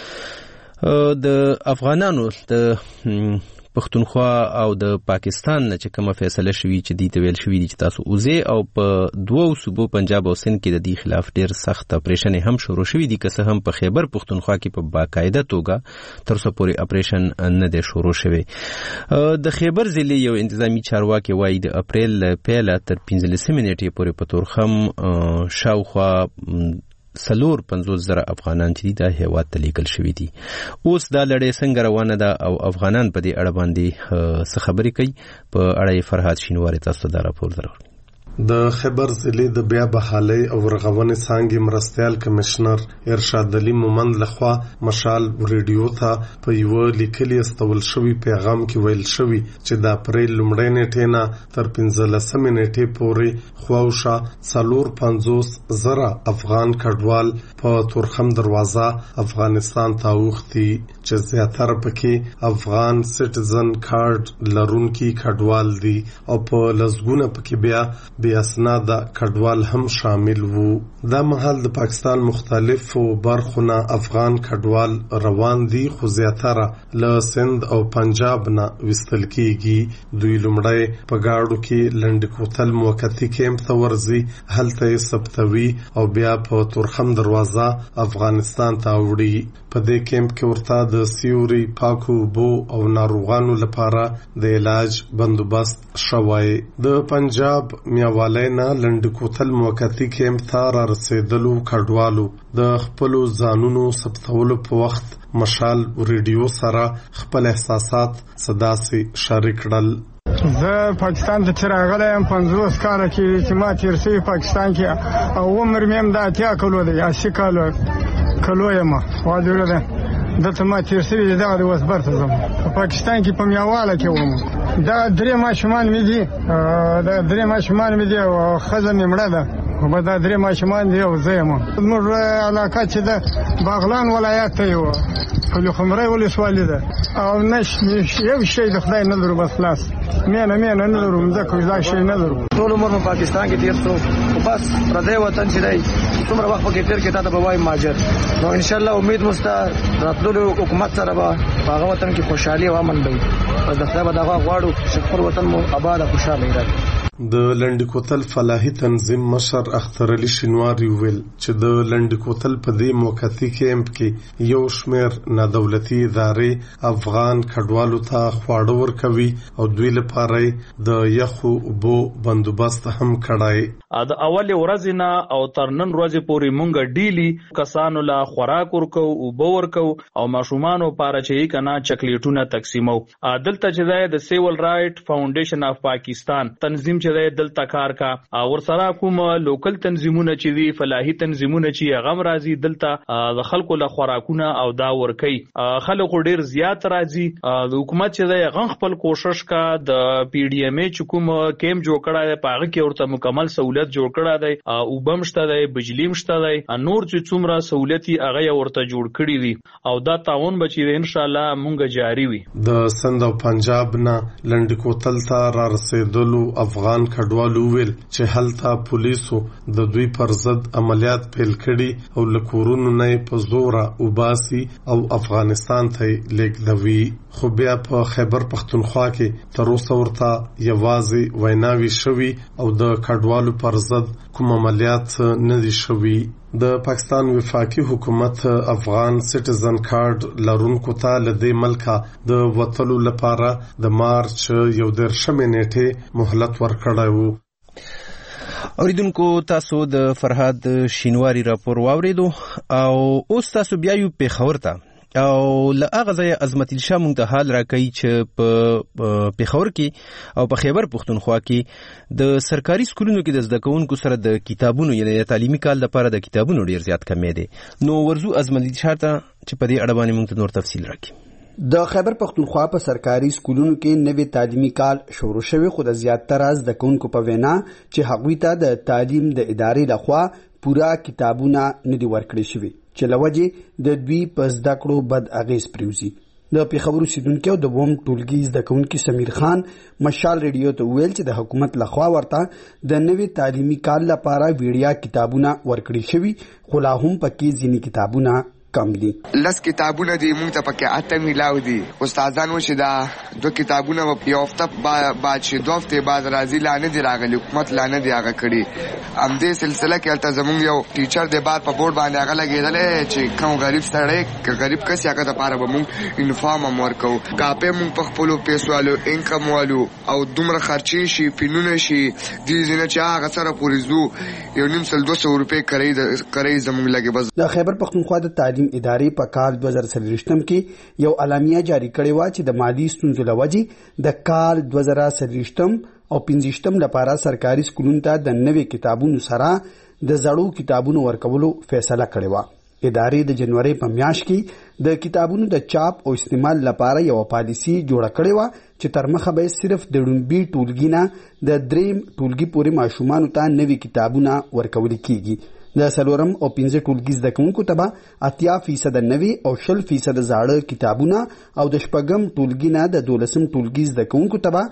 د افغانانو د پښتونخوا او د پاکستان نه چې کومه فیصله شوې چې دی ته ویل شوې دي چې تاسو اوزه او په دوه صوبو پنجاب او سند کې د دې خلاف ډېر سخت اپریشن هم شروع شوې دي، که څه هم په خیبر پښتونخوا کې په باقاعده توګه تر څو پورې اپریشن نه دی شروع شوی. د خیبر ضلع یو انتظامی چارواکي وایي د اپریل پیله تر 15 نیټې پورې په تورخم شاوخوا 450,000 افغانان چې د هیواد ته لیکل شوی دي. اوس دا لړۍ څنګه روانه ده او افغانان په دې اړه باندې څه خبرې کوي؟ په اړه فرهاد شینواری تاسو ته دا راپور درکړ. د خیبر ضلع د بیا بحالۍ او رغونې څانګې مرستیال کمشنر ارشاد علي مومند لخوا مشال ریډیو ته په یو لیکلي استول شوی پیغام کې ویل شوی چې د اپریل لومړۍ نیټې نه تر 15 نیټې پورې خواوشا 450,000 افغان کډوال په تورخم دروازه افغانستان ته اوختي چې زیاتره پکې افغان سټیزن کارت لرونکي کډوال دي او په لزګونه پکې بیا اسناد کډوال هم شامل وو. دا مهال د پاکستان مختلفو برخونه افغان کډوال روان دي، خو زیاتره له سند او پنجاب نه وستل کیږي. دوی لومړی په گاډو کې لنډ کوتل موقتی کیمپ ته ورځي، هلته ثبتوي او بیا په تورخم دروازه افغانستان ته وړي. په دې کیمپ کې ورته د سیوري پاکو بو او ناروغانو لپاره د علاج بندوبست شوی. د پنجاب میاوالینا لنډ کوتل موقتی کیمپ ته را رسیدلو کډوالو د خپل ځانونو ثبتولو په وخت مشال ریډیو سره خپل احساسات صدا سي شریک کړل. زه پاکستان ته راغلی یم 50 کاله کې چې ما تیر شوی پاکستان کې او عمر مې هم د 80 کالو دی، 80 کالو یم واجوړه ده. دلته ما تیر شوی دغه د وسبر ته ځم. په پاکستان کې په میاواله کې وم. دا درې ماشومان مې دي او ښځه مې مړه ده. خو دا درې ماشومان دي او زه یم. زموږ علاقه چې د باغلان ولایت ته یو پلو خمرای ولسوالي ده او یو شی د خدای نه لرو، بس خلاص مینه نه لرو، ځکه دا شی نه لرو. ټول عمر په پاکستان کې تیر شو او بس پردی وطن چې دی څومره وخت پکې تیر کې تا ته به وایي ماجر. نو ان شاء الله امید مستا راتلو حکومت سره به هغه وطن کې خوشحالي او امن وي. پس د خدای به دغه غواړو چې خپل وطن مو آباد او خوشاله وي. د لنډ کوتل فلاحي تنظیم مشر اختر علي شینواری ویل چې د لنډ کوتل په دې موقتی کیمپ کې یو شمیر نادولتي ادارې افغان کډوالو ته خواړه ورکوي او دوی لپاره د یخو اوبو بندوبست هم کړای. د اول ورځې نه او تر نن ورځې پورې مونږ ډیلی کسانو لا خوراک ورکو او ورکو او ماشومان لپاره چې کنا چاکلیټونه تقسیمو. دلته چې د سیول رائټ فاونډیشن اف پاکستان تنظیم چې دلته کار کا ور سره کوم لوکل تنظیمونه چې وی فلاحي تنظیمونه چې غم راځي دلته د خلکو له خوراکونه او دا ورکي. خلکو ډیر زیات راځي. د حکومت چې غن خپل کوشش کا د پی ډی ایم ای چې کوم کیمپ جوړ کړای دی پاغه کې ورته مکمل سہولت جوړ کړای دی او بمشته دی بجلی مشته دی نور چې څومره سہولتي هغه ورته جوړ کړی دي او دا تعاون بچی ان شاء الله مونږ جاری وي. د سند او پنجاب نه لنډ کوتل ته را رسیدلو افغان کډوالو ویل چې هلته پولیسو د دوی پر ضد عملیات پیل کړي او لکورونو نه په زوره وباسي او افغانستان ته لیږدوي. خو بیا په خیبر پښتونخوا کې تر اوسه ورته یوازې ویناوي شوي او د کډوالو پر ضد کوم عملیات نه دي شوي. د پاکستان وفاقي حکومت افغان سټیزن کارت لرونکو ته له دې ملکه د وتلو لپاره د مارچ 11 نیټه مهلت ورکړی وو. اوریدونکو تاسو د فرهاد شینواری راپور واوریدو او اوس تاسو بیا یو پیښور ته او له هغه ځای عظمت الشاه مونږ ته حال راکوي چې په پیښور کې او په خیبر پښتونخوا کې د سرکاري سکولونو کې د زده کوونکو سره د کتابونو یعنی د تعلیمي کال لپاره د کتابونو ډیر زیات کمی دی. نو ورزو عظمت الشاه ته چې په دې اړه باندې مونږ ته نور تفصیل راکړي. د خیبر پښتونخوا په سرکاري سکولونو کې نوې تعلیمي کال شروع شوی، خو د زیاتره زده کوونکو په وینا چې هغوی ته د تعلیم د ادارې لخوا پورا کتابونه نه دي ورکړل شوي چې لوجه د دوی په زده کړو بد اغیز پریوزي. د پیښور اوسیدونکو د ووم ټولګي زده کوونکي سمیر خان مشال ریډیو ته ویل چې د حکومت لخوا ورته د نوې تعلیمي کال لپاره ویډیا کتابونه ورکړل شوي، خو لا هم پکې ځینې کتابونه کم دي. لس کتابونه دي مونږ ته پکې اته میلاو دي. استادانو چې دا دو کتابونه یو هفته بعد شي 2 هفته بعد راځي لا نه دي راغلي، حکومت لا نه دي هغه کړي. همدې سلسله کې البته زمونږ یو ټیچر د بعد په بورډ باندې هغه لګېدل چې کوم غریب سړی غریب کس هغه د پاره به مونږ یونیفارم هم ورکو، کاپې مونږ په خپلو پیسو والو انکم والو او دومره خرچې شي پینونه شي دې ځینې چې هغه سره پورې زو 1.5 روپۍ کوي زمونږ لګي. بس د خیبر پښتونخوا د تعلیم ادارې په کال 2023 کې یو اعلامیه جاری کړې و چې د مالی ستونزو له وجې د کال 2023 او 25 لپاره سرکاري سکولونو ته د نوې کتابونو سره د زړو کتابونو ورکولو فیصله کړې و. ادارې د جنوري په میاشت کې د کتابونو د چاپ او استعمال لپاره یو پالیسی جوړه کړې و چې تر مخه به صرف د ډومبي ټولګي نه د دریم ټولګي پورې ماشومانو ته نوې کتابونه ورکول کیږي. د 4 او 5 ټولګي زده کوونکو ته به 80% نوي او 20% زاړه کتابونه او د 4 ټولګي نه د 12 ټولګي زده کوونکو ته به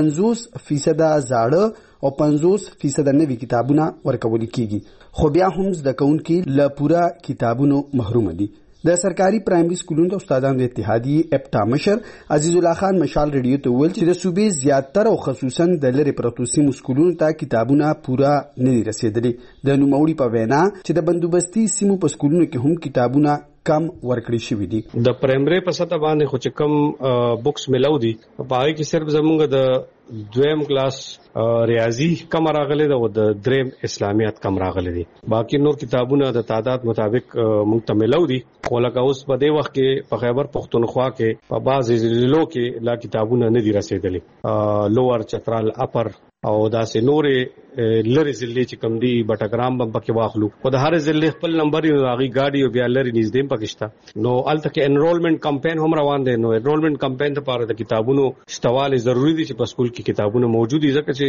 50% زاړه او 50% نوي کتابونه ورکول کیږي. خو بیا هم زده کوونکي له پورا کتابونو محروم دي. د سرکاري پرایمري سکولونو د استادانو اتحادیې اپټا مشر عزیز الله خان مشال ریډیو ته ویل چې د صوبې زیاتره او خصوصا د لری پروتو سیمو سکولونو ته کتابونه پورا نه دي رسیدلي. د نوموړي په وینا چې د بندوبستي سیمو په سکولونو کې هم کتابونه کم ورکړي شوی دي. د پرایمري په سطح باندې خو چې کم بوکس ملو دي په هغه کې صرف زمونږ د دویم کلاس ریاضي کم راغلي ده او د دریم اسلامیات کم راغلي دي. باقي نور کتابونه د تعداد مطابق مونږ ته ملو دي. خو لکه اوس په دې وخت کې په خیبر پښتونخوا کې په بعض ضلعو کې لا کتابونه نه دي رسیدلي. لوور چترال اپر او داسې نورې لری ضلع چې کم دي بټګرام هم پکې واخلو. خو د هر ضلع خپل نمبر یو هغه گاډي او بیا لری نږدې پکشته. نو الته کې انرولمنت کمپاین هم روان دي. نو انرولمنت کمپاین لپاره د کتابونو شتواله ضروری دي چې په سکول کې کتابونه موجود دي ځکه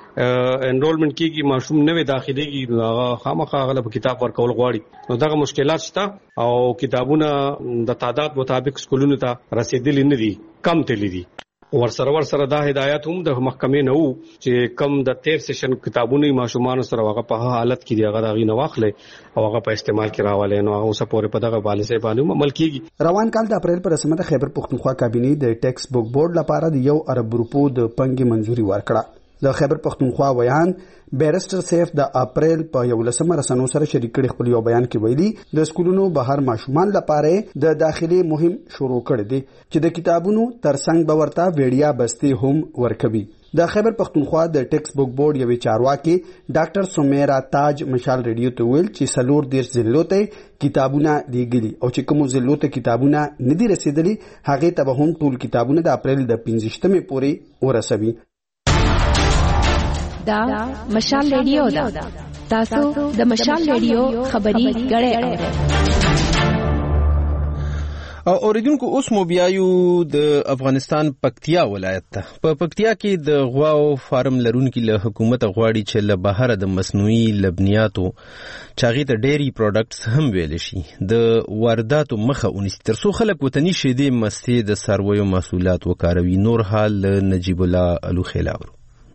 چې انرولمنت کېږي ماشوم نوې داخليږي هغه خامخا غل په کتاب ورکول غواړي. نو دغه مشکلات شته او کتابونه د تعداد مطابق سکولونو ته رسیدلي نه دي، کم تللی دي. ورسره دا هدایت هم د محکمې نه وو چې کم د 13 سیشن کتابونه ماشومان سره هغه په حالت کې دی هغه دغې نه واخلې او هغه په استعمال کې راولې. نو هغه اوس پورې په دغه پالیسي باندې عمل کیږي. روان کال د اپریل پر رسمه د خیبر پښتونخوا کابینې د ټیکس بوک بورډ لپاره د 1 ارب روپو د پنګې منځوري ورکړه. د خیبر پښتونخوا ویان بیرسټر سیف د اپریل په 11 رسنو سره شریک کړي خپل یو بیان کې ویلي د سکولونو بهر ماشومان لپاره د داخلي مهم شروع کړي دي چې د کتابونو ترڅنګ به ورته ویډیا بستي هم ورکوي. د خیبر پښتونخوا د ټیکس بوک بورډ یوې چارواکي ډاکټر سمیرا تاج مشال ریډیو ته ویل چې سلور دیر ضلعو ته کتابونه لیږلي او چې کوم ضلعو ته کتابونه نه دي رسیدلي هغه ته به هم ټول کتابونه د اپریل د 15 پورې ورسوي. دا مشال ریډیو دا تاسو د مشال ریډیو خبري غړې اورئ. او اوریدونکو اوس مو بیایو د افغانستان پکتیا ولایت ته. په پکتیا کې د غواو فارم لرونکي له حکومت غواړي چې له بهر د مصنوعي لبنیاتو چاغې ته ډیری پروډکټس هم ویل شي د وارداتو مخه ونیسي ترڅو خلک وطني شیدې مستې د څارویو محصولات وکاروي. نور حال نجیب الله الوخیل.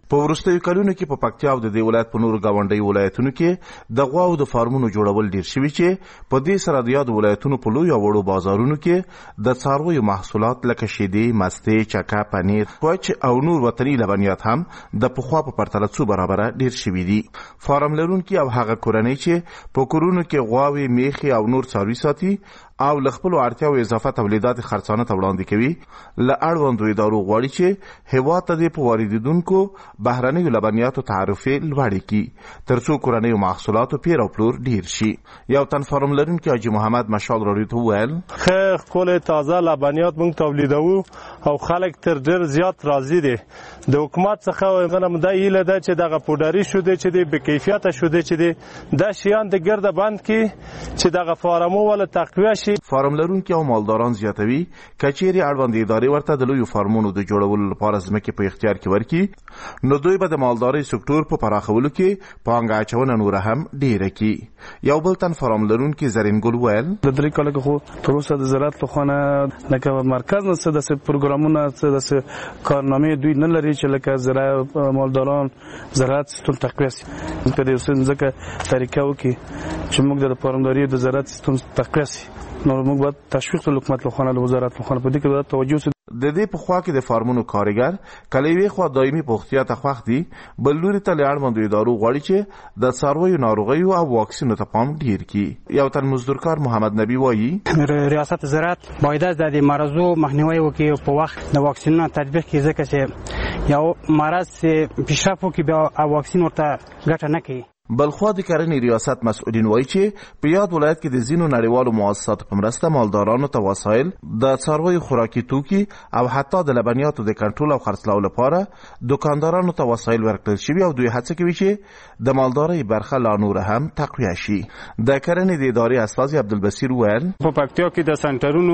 په وروستیو کلونو کې په پکتیا او د دې ولایت په نورو ګاونډي ولایتونو کې د غواو د فارمونو جوړول ډیر شوي چې په دې سره د یاد ولایتونو په لوی او وړو بازارونو کې د څارویو محصولات لکه شیدې، مستې، چکه، پنیر، کوچ او نور وطني لبنیات هم د پخوا په پرتله څو برابره ډیر شوي دي. فارم لرونکي او هغه کورنۍ چې په کورونو کې غواوې، میخې او نور څاروي ساتي او له خپلو اړتیاو اضافه تولیدات خرڅانه ته وړاندې کوي، له اړوندو ادارو غواړي چې هېواد ته د په واردېدونکو بهرنیو لبنیاتو تعرفې لوړې کړي تر څو کورنیو محصولاتو پیر او پلور ډیر شي. یو تن فارم لرونکي حاجي محمد مشال راډیو ته وویل ښه ښکلې تازه لبنیات موږ تولیدوو او خلک تر ډېر زیات راضي دي. د حکومت څخه غنم دا هیله ده چې دغه پوډري شودې چې دی بکیفیته شودې چې دی دا شیان د ګرده بند کړي چې دغه فارمو ولا تقویه شي. فارم لرونکي او مالداران زیاتوي کچېرې اړوندې ادارې ورته د لویو فارمونو د جوړولو لپاره ځمکې په اختیار کې ورکړي نو دوی به د مالدارۍ سکتور په پراخولو کې پانګه اچونه نوره هم ډیره کړي. یو بل تن فارم لرونکي زرین ګل ویل د درې کاله خو تر اوسه د زراعت لخوا نه لکه مرکز نه څه داسې پروګرامونه څه داسې کارنامې دوی نه لري چې لکه زراعت مالداران زراعت سیستم تقویه شي. په دې اوسه ځکه طریقه وکړي چې موږ د فارمدارۍ د زراعت سیستم تقویه شي نو موږ باید تشویق د حکومت لخوا نه وزارت لخوا په دې کې باید توجه وشي. د دې په خوا کې د فارمونو کارګر کله یوې خوا دایمي پوښتیا ته خوښ دي، بل لوري ته له اړوندو ادارو غواړي چې د څارویو ناروغیو او واکسینو ته پام ډیر کړي. یو تن مزدورکار محمد نبی وایي ریاست زراعت باید د مرضو مخنیوي وکړي په وخت د واکسینونو تطبیق کړي ځکه چې یو مرض پیشرفت وکړي بیا واکسین ورته ګټه نه کوي. بلخوا د کرنې ریاست مسؤلین وایي چې په یاد ولایت کې د ځینو نړیوالو مؤسساتو په مرسته مالدارانو ته وسایل، د څارویو خوراکي توکي او حتی د لبنیاتو د کنټرول او خرڅلاو لپاره دکاندارانو ته وسایل ورکړل شوي او دوی هڅه کوي چې د مالدارۍ برخه لا نور هم تقویه شي. د کرنې د ادارې استازي عبدالبصیر ویل په پکتیا کې د سنټرونو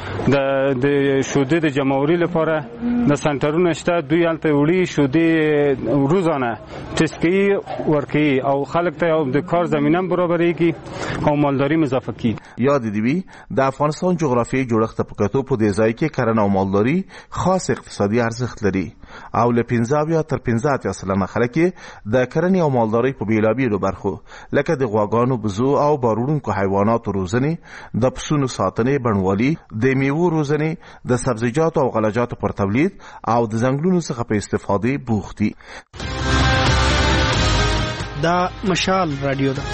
د شودې د جمعوري لپاره د سنټرونو شته. دوی هلته وړي شودې روزانه ټیسټ کوي ورکوي او خلک ته د کار زمینه برابرېږي او مالداري اضافه کیږي. یاد دې وي د افغانستان جغرافیایي جوړښت په کتو په دې ځای کې کرنه او مالداري خاص اقتصادي ارزښت لري او له 15 تر 15% خلک د کرنې او مالداري په بیلابیلو برخو لکه د غواګانو، بزو او باروړونکو حیواناتو روزنې، د پسونو ساتنې، بڼوالي، د میوو روزنې، د سبزیجاتو او غلجاتو پر تولید او د ځنګلونو څخه په استفاده بوخت دي. دا مشال رادیو ده.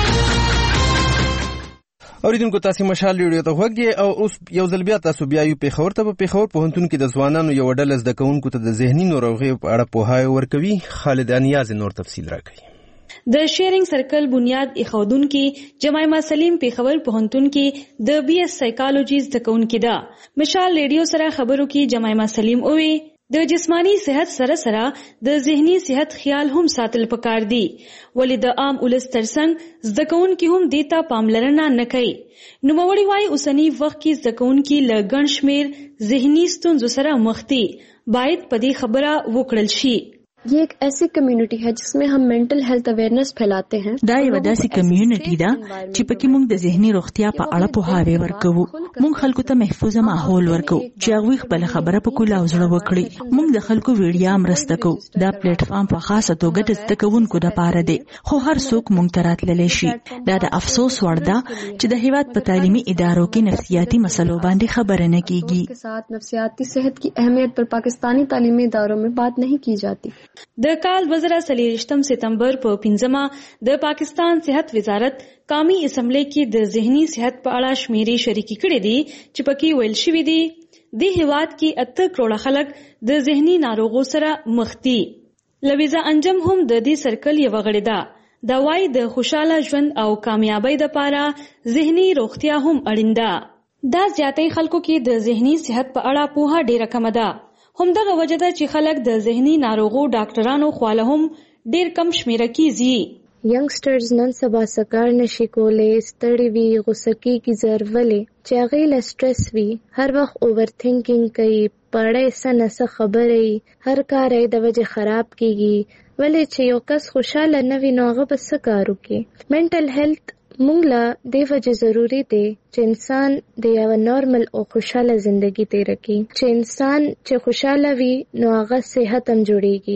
اوریدونکو تاسو مشال ریډیو ته وګورئ او اوس یو ځل بیا تاسو بیا یو پیښور ته په پیښور پوهنتون کې د ځوانانو یو ډله زده کوونکو ته د ذهني ناروغیو په اړه پوهاوی ورکوي. خالد انیاز نور تفصیل راکوي. د شیرینګ سرکل بنیاد ایښودونکي جمایمه سلیم پیښور پوهنتون کې د بی ایس سایکالوجي زده کوونکي ده. مشال ریډیو سره خبرو کې جمایمه سلیم اووي د جسمانی صحت سره سره د ذهني صحت خیال هم ساتل پکار دي ولې د عام ولس ترڅنګ زده کوونکي هم دیتا پاملرنه نه کوي. نوموړي وايي اوسنی وخت کې زده کوونکي له ګڼ شمېر ذهني ستونزو سره مخ دي، باید په دې خبره وکړل شي. ये एक ऐसी कम्युनिटी है जिसमें हम मेंटल हेल्थ अवेयरनेस फैलाते हैं. دا یو داسې کمیونټي ده چې پکې موږ د ذهني روغتیا په اړه پوهاوی ورکوو. موږ خلکو ته محفوظ ماحول ورکوو چې هغوی خپل خبره په کوله او زړه وکړي. موږ د خلکو ویډیا مرسته کوو. دا پلیټ فارم په خاصه توګه د زده کوونکو لپاره دی، خو هر څوک موږ ته راتللی شي. دا د افسوس وړ ده چې د هیواد په تعلیمي ادارو کې نفسیاتي مسلو باندې خبره نه کیږي. के साथ नफ्सियाती सेहत की अहमियत पर पाकिस्तानी तालीमी इदारों में बात नहीं की जाती. د کال 2023 سپتمبر په 5 د پاکستان صحت وزارت قومي اسمبلی کې د ذهني صحت په اړه شمیرې شریکې کړې دي چې پکې ویل شوی دی د هیواد کې 8 کروڑه خلک د ذهني ناروغو سره مخ دي. لویزا انجم هم د دې سرکل یو غړې ده. دا وايي د خوشاله ژوند او کامیابی لپاره ذهني روغتیا هم اړین ده. دا زیاتې خلکو کې د ذهني صحت په اړه پوهه ډیره کم ده. همدغه وجه ده چې خلک د ذهني ناروغو ډاکټرانو خواله هم ډیر کم شمیره کیږي. ینګسټرز نن سبا سکار نشي کولای، ستړي وي، غوسه کیږي، ضرورلې چې هغې له سټرس وي، هر وخت اوور تھنکینګ کوي، پړی څه نه څه خبرې، هر کار یې د وجې خراب کیږي. ولې چې یو کس خوشاله نه وي نو هغه به څه کار وکړي. منټل هیلث مونږ له دې وجې ضروري دی چې انسان د یو نارمل او خوشاله زندگی تیر کړي. چې انسان چې خوشاله وي نو هغه صحت هم جوړیږي،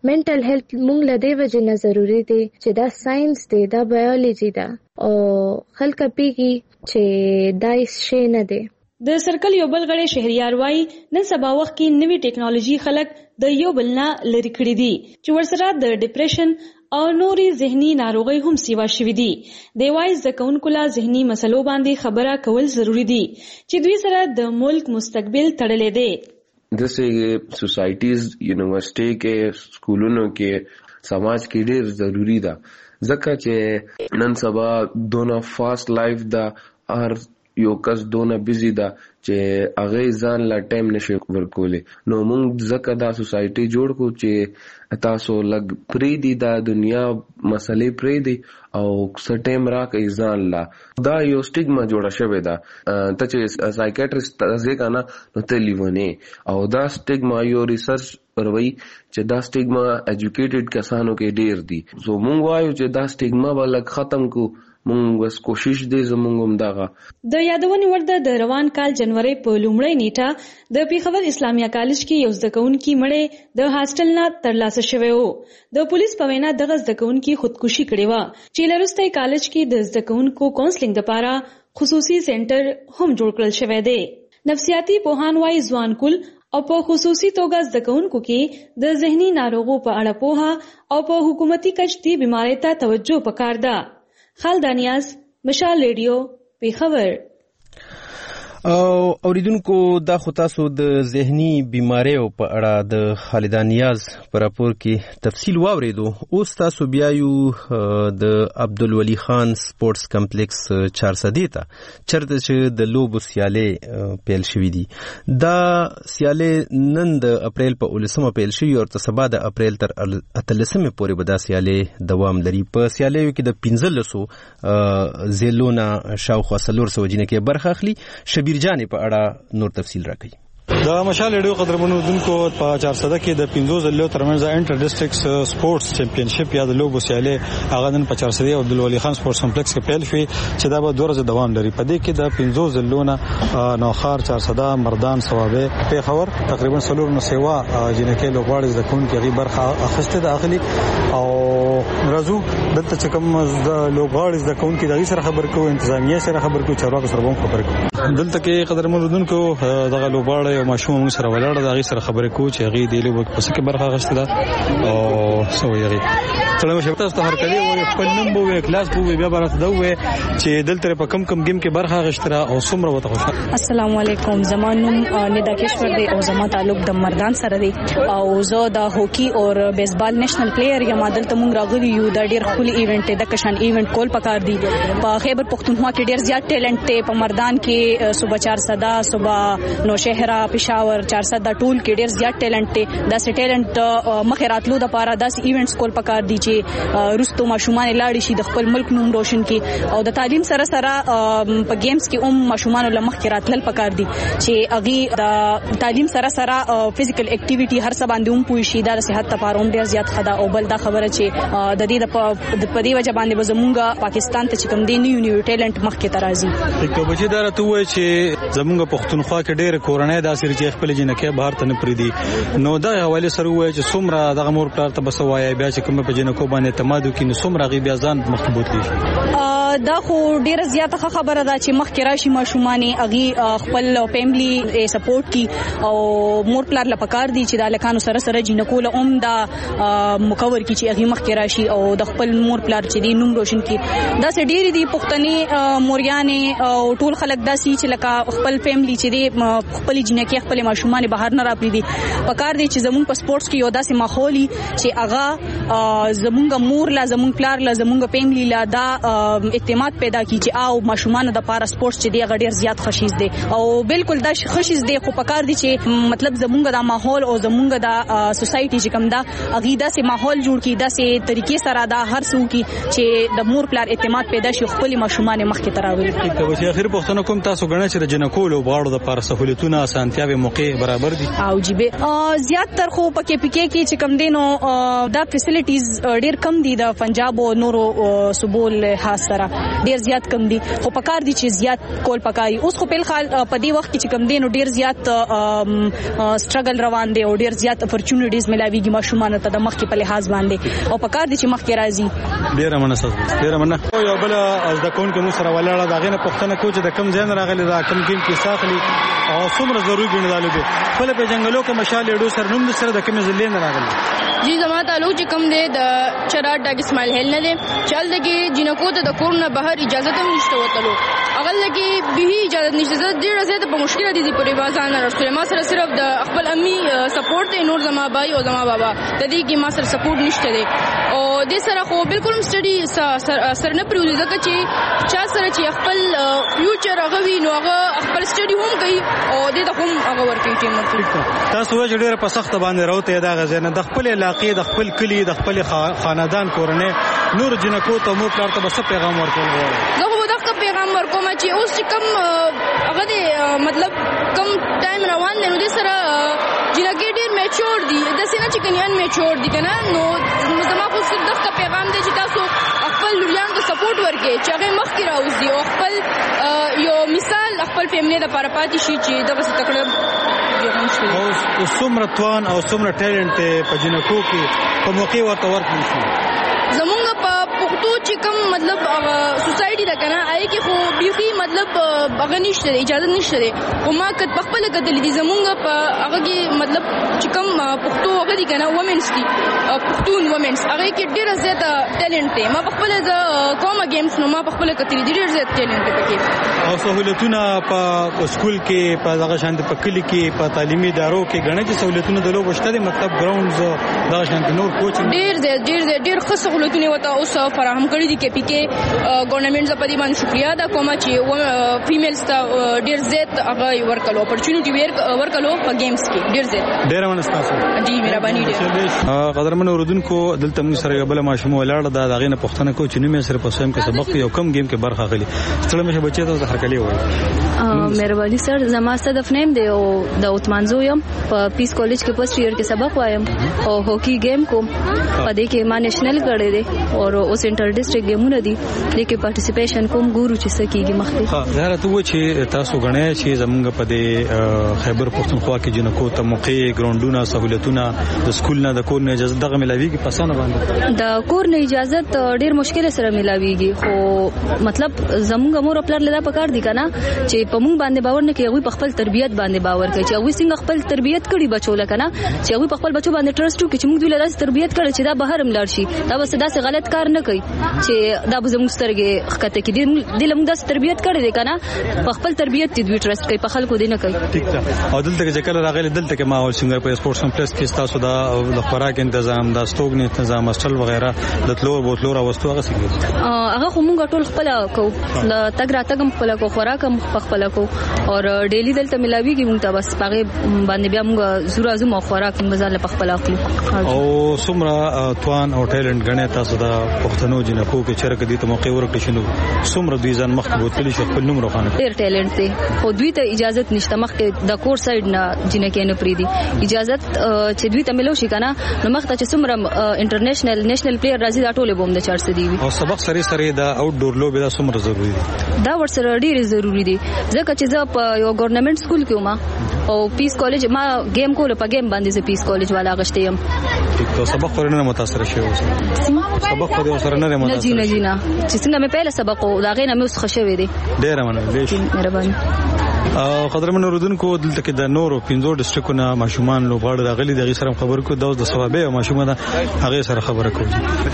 منټل هیلث مونږ له دې وجې نه ضروری دی چې دا ساينس دی، دا بایولوژي ده او خلک پیږي چې دا شی نه دی. د سرکل یو بل غړي شهریار وای نن سبا وخت کې نوې ټیکنالوژي خلک د یو بل نه لری کړی دي چې ورسره د ډیپریشن او نوري ذهني ناروغي هم سیوا شوې دي. د وایز د کونکو لا ذهني مسلو باندې خبره کول ضروری دي چې دوی سره د ملک مستقبل تړلې دي. دسه سوسایټیز یونیورسيټي کې سکولونو کې سماج کې ډېر ضروری ده ځکه چې نن سبا دونه فاست لایف ده، هر یو کس دونه بیزی ده چې هغه ځان لا ټایم نشي ورکولې. نو موږ ځکه دا سوسایټي جوړ کو چې تاسو لګ پری دی دا دنیا مسلې پری دی او څه ټایم راکې ځان لا دا یو سټیګما جوړه شوې ده. ته چې سایکیاټریست ځکه نه نو ته لیونه او دا سټیګما یو ریسرچ پروي چې دا سټیګما ایجوکیټډ کسانو کې ډیر دي. سو موږ وایو چې دا سټیګما ولک ختم کو، مونږ بس کوشش دې زمونږ هم دغه د یادونې ورده د روان کال جنوري په لومړۍ نیټه د پیښور اسلامیه کالج کې یو زده کوونکی مړی د هاستل نه ترلاسه شوی و. د پولیس په وینا دغه زده کوونکی خودکشي کړې و چې لروسته کالج کې د زده کوونکو کونسلینګ لپاره خصوصي سنټر هم جوړ کړل شوی دی. نفسیاتي پوهان وايي ځوان کول او په خصوصي توګه زده کوونکو کې د ذهني ناروغو په اړه پوهه او په حکومتي کچ دې بیماری ته توجه پکار ده. خالدانیاز مشال ریډیو پیښور. او اوریدونکو دا خو تاسو د ذهني بیماریو په اړه د خالدانیاز پر راپور کې تفصیل واوریدو. اوس تاسو بیا یو د عبدالولي خان سپورتس کمپلیکس 400 ته چرته چې د لوبو سیالي پیل شوې دي. دا سیالي نن د اپریل په 19 پیل شوې او تر سبا د اپریل تر 18 پورې به دا سیالي دوام لري. په سیالیو کې د 15 زیلونه شاوخوا 300 جنې کې برخه اخلي. شبیر جانې په اړه نور تفصیل راکړي. د مشال ریډیو قدرمنو دونکو په 400 کې د 15 ځلو ترمنځ انټر ډیسټریکټ سپورتس چمپیونشپ یا د لوبو سیالي هغه نن په 400 او عبدالولي خان سپورتس کمپلیکس کې پیل شوې چې دا به 2 ورځې دوام لري. په دې کې د 15 ځلونه نوخار 400 مردان صوابه پیښور تقریبا 300 سیوا جنکه لوبغاړي د کون کې غي برخه اخیسته داخلي او راځو دلته چې کوم لوبغاړي د کون کې دغه سره خبر کوو، انتظامیه سره خبر کوو، چارواکو سره هم خبر کوو. دلته کې قدرمنو دونکو دغه لوبغاړي او ماشوم موږ سره ولاړ د هغه سره خبرې کوو چې هغه دی لوب په څه کې برخه اخیسته ده او سوي هغه تلمه شپته ست هر کلی او خپل نوم بو کلاس بو بیا برات دا وې چې دلته په کم گیم کې برخه اخیسته او څومره وته خوشاله. السلام علیکم، زمانوم ندا کشور دی او زما تعلق د مردان سره دی او زه د هوکی او بیسبال نېشنل پلیئر یم. دلته موږ راغلي یو د ډیر خولي ایونت د کشان ایونت کول پکار دی. په خیبر پختونخوا کې ډیر زیات ټیلنټ ته، په مردان کې صبح 400 صبح نوشهره پېښور 400 د ټول کې ډیر زیات ټیلنټ ته. دا سه ټیلنټ مخه راتلو د پاره داس ایونټس کول پکار دي چې روستو ماشومان لاړ شي د خپل ملک نوم روشن کړي او د تعلیم سره سره په گیمز کې ماشومان لمخ کې راتلل پکار دي چې اغي د تعلیم سره سره فزیکل اکټیویټي هر څه باندې پوي شي. د صحت لپاره هم ډیر زیات خدا او بل دا خبره چې د دې د پدی وجه باندې زمونږه پاکستان ته چې کوم دی نیو ټیلنټ مخ کې ترازی. ټیک بچی دا راته وای چې زمونږه پښتونخوا کې ډیر کورنۍ داسې چې خپل جنکه بهر ته نه پریدي. نو دا حواله سره وای چې څومره دغه مور پلار ته بسوای بیا چې کوم په جنکو باندې اعتماد وکړي نو څومره غي بیا ځان مخبوط دي. دا خو ډیره زیاته خبره ده چې مخ کې راشي ماشومان اغي خپل فیملی سپورټ کی او مور پلار لپاره دي چې د لکانو سره سره جنکو له دا مکور کی چې اغي مخ کې راشي او د خپل مور پلار چې دی نوم روشن کی. دا سه ډیری دي پښتني موریانه او ټول خلک داسي چې لکه خپل فیملی چې دی خپل جنکه خپل ماشومان بهر نه راپری دي. پکار دي چې زمون په سپورتس کې یو داسې ماحولي چې اغا زمونږ مور لا زمونږ پلار لا زمونږ فیملی لا دا اعتماد پیدا کی چې او ماشومان د پاره سپورتس چې دی غډیر زیات خوشیز دي او بالکل دا خوشیز دي. خو پکار دي چې مطلب زمونږ د ماحول او زمونږ د سوسایټي چې کوم دا اغیدا سه ماحول جوړ کی دا سه طریقې سره دا هر څو کی چې د مور پلار اعتماد پیدا شي خپل ماشومان مخ کې تراوي. ټیک ته چې اخر پښتنه کوم تاسو غواړئ چې د جنکو له باړو د پاره سہولتونه اسانتیاوي موقع برابر دي او جيبه زیات تر خو پکې کې چې کم دینو دا فیسیلیټیز ډیر کم دي د پنجاب او نورو صوبو له خاص سره. ډیر زیات کم دي خو پکار دي چې زیات کول پکاري اوس خو په خال په دې وخت کې چې کم دي نو ډیر زیات سټرګل روان دي او ډیر زیات اپورچونټیز ملاويږي ماشومان ته د مخ کې په لحاظ باندې او پکار دي چې مخ کې راځي ډیر مننه یو بل از د کون کې مو سره ولاړه دا غینه پښتنه کوچ د کم ځای راغلي دا کم ګیم کې ساخلي او څومره ضروري ګڼل دي خپل په جنگلو کې مشال ډو سر نوم سره د کم ځلې نه راغلي جی زما تعلق چې کم دی د چرات ډاګ اسماعیل هیل نه دی چل دغه جنکو ته د کور نه بهر اجازه هم نشته وته اغل لګي به اجازه نشته ډیر زیات په مشکل دي په ریوازان رسول ما سره صرف د خپل امي سپورټ دی نور زما بای او زما بابا د دې کې ما سره سپورټ نشته دی او د سره خو بالکل سټډي سره نه پریوځي ځکه چې چا سره چې خپل فیوچر هغه وی نو هغه خپل سټډي هم کوي او د هم هغه ورکوي ټیم تاسو چې ډیر په سخت باندې راوته دا غزنه د خپل علاقې د خپل کلی د خپل خاندان کورنۍ نور جنکو ته مو کار ته بس پیغام ورکول غواړم زه خو دغه پیغام ورکوم چې اوس کم هغه دی مطلب کم ټایم روان دی نو د سره جنکې ډیر میچور دي د سینه چې کنيان میچور دي کنه نو زما خو صرف دغه پیغام دی چې تاسو خپل لوریان ته سپورټ ورکړئ چې هغه مخ کې راوځي او خپل یو مثال خپل فیملی د لپاره پاتې شي چې دغه تکړه او څومره توان او څومره ټیلنټ په جنکو کې په موقع ورته ورکړل شي زمونږ په پښتو چې کوم مطلب سوسایټي ده کنه آی کې خو بيخي مطلب هغه نشته اجازه نشته او ما کټ خپل کتل دي زمونږ په هغه کې مطلب چې کوم پښتو هغه دي کنه وومنز دي پښتون وومنز هغه کې ډېر زیات ټیلنټ دی ما خپل د کوم گیمز نو ما خپل کتل دي ډېر زیات ټیلنټ پکې او سہولتونه په سکول کې په هغه شانت په کلی کې په تعلیمي ادارو کې غنه چې سہولتونه د لوب شته مطلب ګراوندز دا شانت نور کوچ ډېر ښه سہولتونه وته اوس فراهم کړی دي کې پی کې ګورنمنت زپا دی باندې شکریا دا کوم چې فیمیلز ته ډېر زیات هغه ورکلو اپورچونټی ورکلو په گیمز کې ډېر زیات ډېر منستاسو جی مهرباني ډېر قدرمن اوردونکو دلته موږ سره یو بل ماشوم ولاړ دا دغه نه پښتنه کو چې نیمه سره په سیم کې سبق یو کم گیم کې برخه اخلي ستړي مشه بچي ته زهر کلی وای مهرباني سر زما صدف نیم دی او د اوتمانزو یم په پیس کالج کې فرست ایئر کې سبق وایم او هاکی گیم کوم په دې کې ما نېشنل کړی دی او اوس انټر ډیسټریکټ گیمونه دي لیکن پارټیسیپیشن کوم ګورو چې سکیږي مخکې ها زه راته و چې تاسو غنئ چې زمونږ په دې خیبر پښتونخوا کې جنکو ته موقع ګراوندونه سہولتونه د سکول نه د کور نه اجازه دغه ملاويږي پسانه باندې د کور نه اجازه ډیر مشکل سره ملاويږي خو مطلب زمونږ مور خپل لدا پکار دي کنه چې په مونږ باندې باور نه کوي په خپل تربيت باندې باور کوي چې وي څنګه خپل تربيت کړي بچو لکنه چې وي په خپل بچو باندې ټرست وکړي چې موږ دوی له تربيت کړي چې دا بهر ملار شي دا بس دا غلط کار نه کوي چې دا به زموږ سترګې خکته کې د لمږ د تربيت کړي دي کنه په خپل تربيت دې دوی ټرست کوي په خلکو دې نه کوي ټیک ده او دلته چې کله راغلي دلته کې ماحول څنګه په سپورتس کمپلیکس کې تاسو دا د خوراک تنظیم د استوګنې تنظیم هاستل وغیرہ د تلور بوتلور او وستو هغه څنګه هغه خو موږ ټول خپل کو د تګ راتګم خپل کو خوراک هم خپل کو او ډیلی دلته ملاويږي موږ ته بس پاره باندې بیا موږ زورا زم خوراک موږ ځل په خپل اخلو او څومره توان او ټیلنټ غنه تاسو دا پښتنو جنکو کې چرګ دي ته موقع ورکړي شنو څومره دوی ځان مخ بوتلی شو خپل نوم روخانه ډیر ټیلنټ دی خو دوی ته اجازه نشته مخ د کور سایډ نه جنکې نه پریدي اجازه چې دوی ته ملو شي کنه نو مخ ته چې څومره انټرنیشنل نېشنل پلیئر راځي دا ټوله بوم د چارس دی او سبق سره دا آوټ ډور لوب دا څومره ضروری دي دا ورسره ډیر ضروری دي ځکه چې زه په یو ګورنمنت سکول کې وم او پیس کالج ما گیم کول په گیم باندې زه پیس کالج والا غشته يم ټیک ته سبق ورنه متاثر شوی سبق خو دې سره نه متاثر نه چې څنګه مې پهله سبق او دا غینه مې اوس خوشوي دي ډیر مننه مهرباني قدرمن اوردونکو دلته کې د نورو 15 ډیسټریکټونو ماشومان لوبغاړي راغلي دغه سره خبر کو د ثوابه ماشومان هغه سره خبره کوي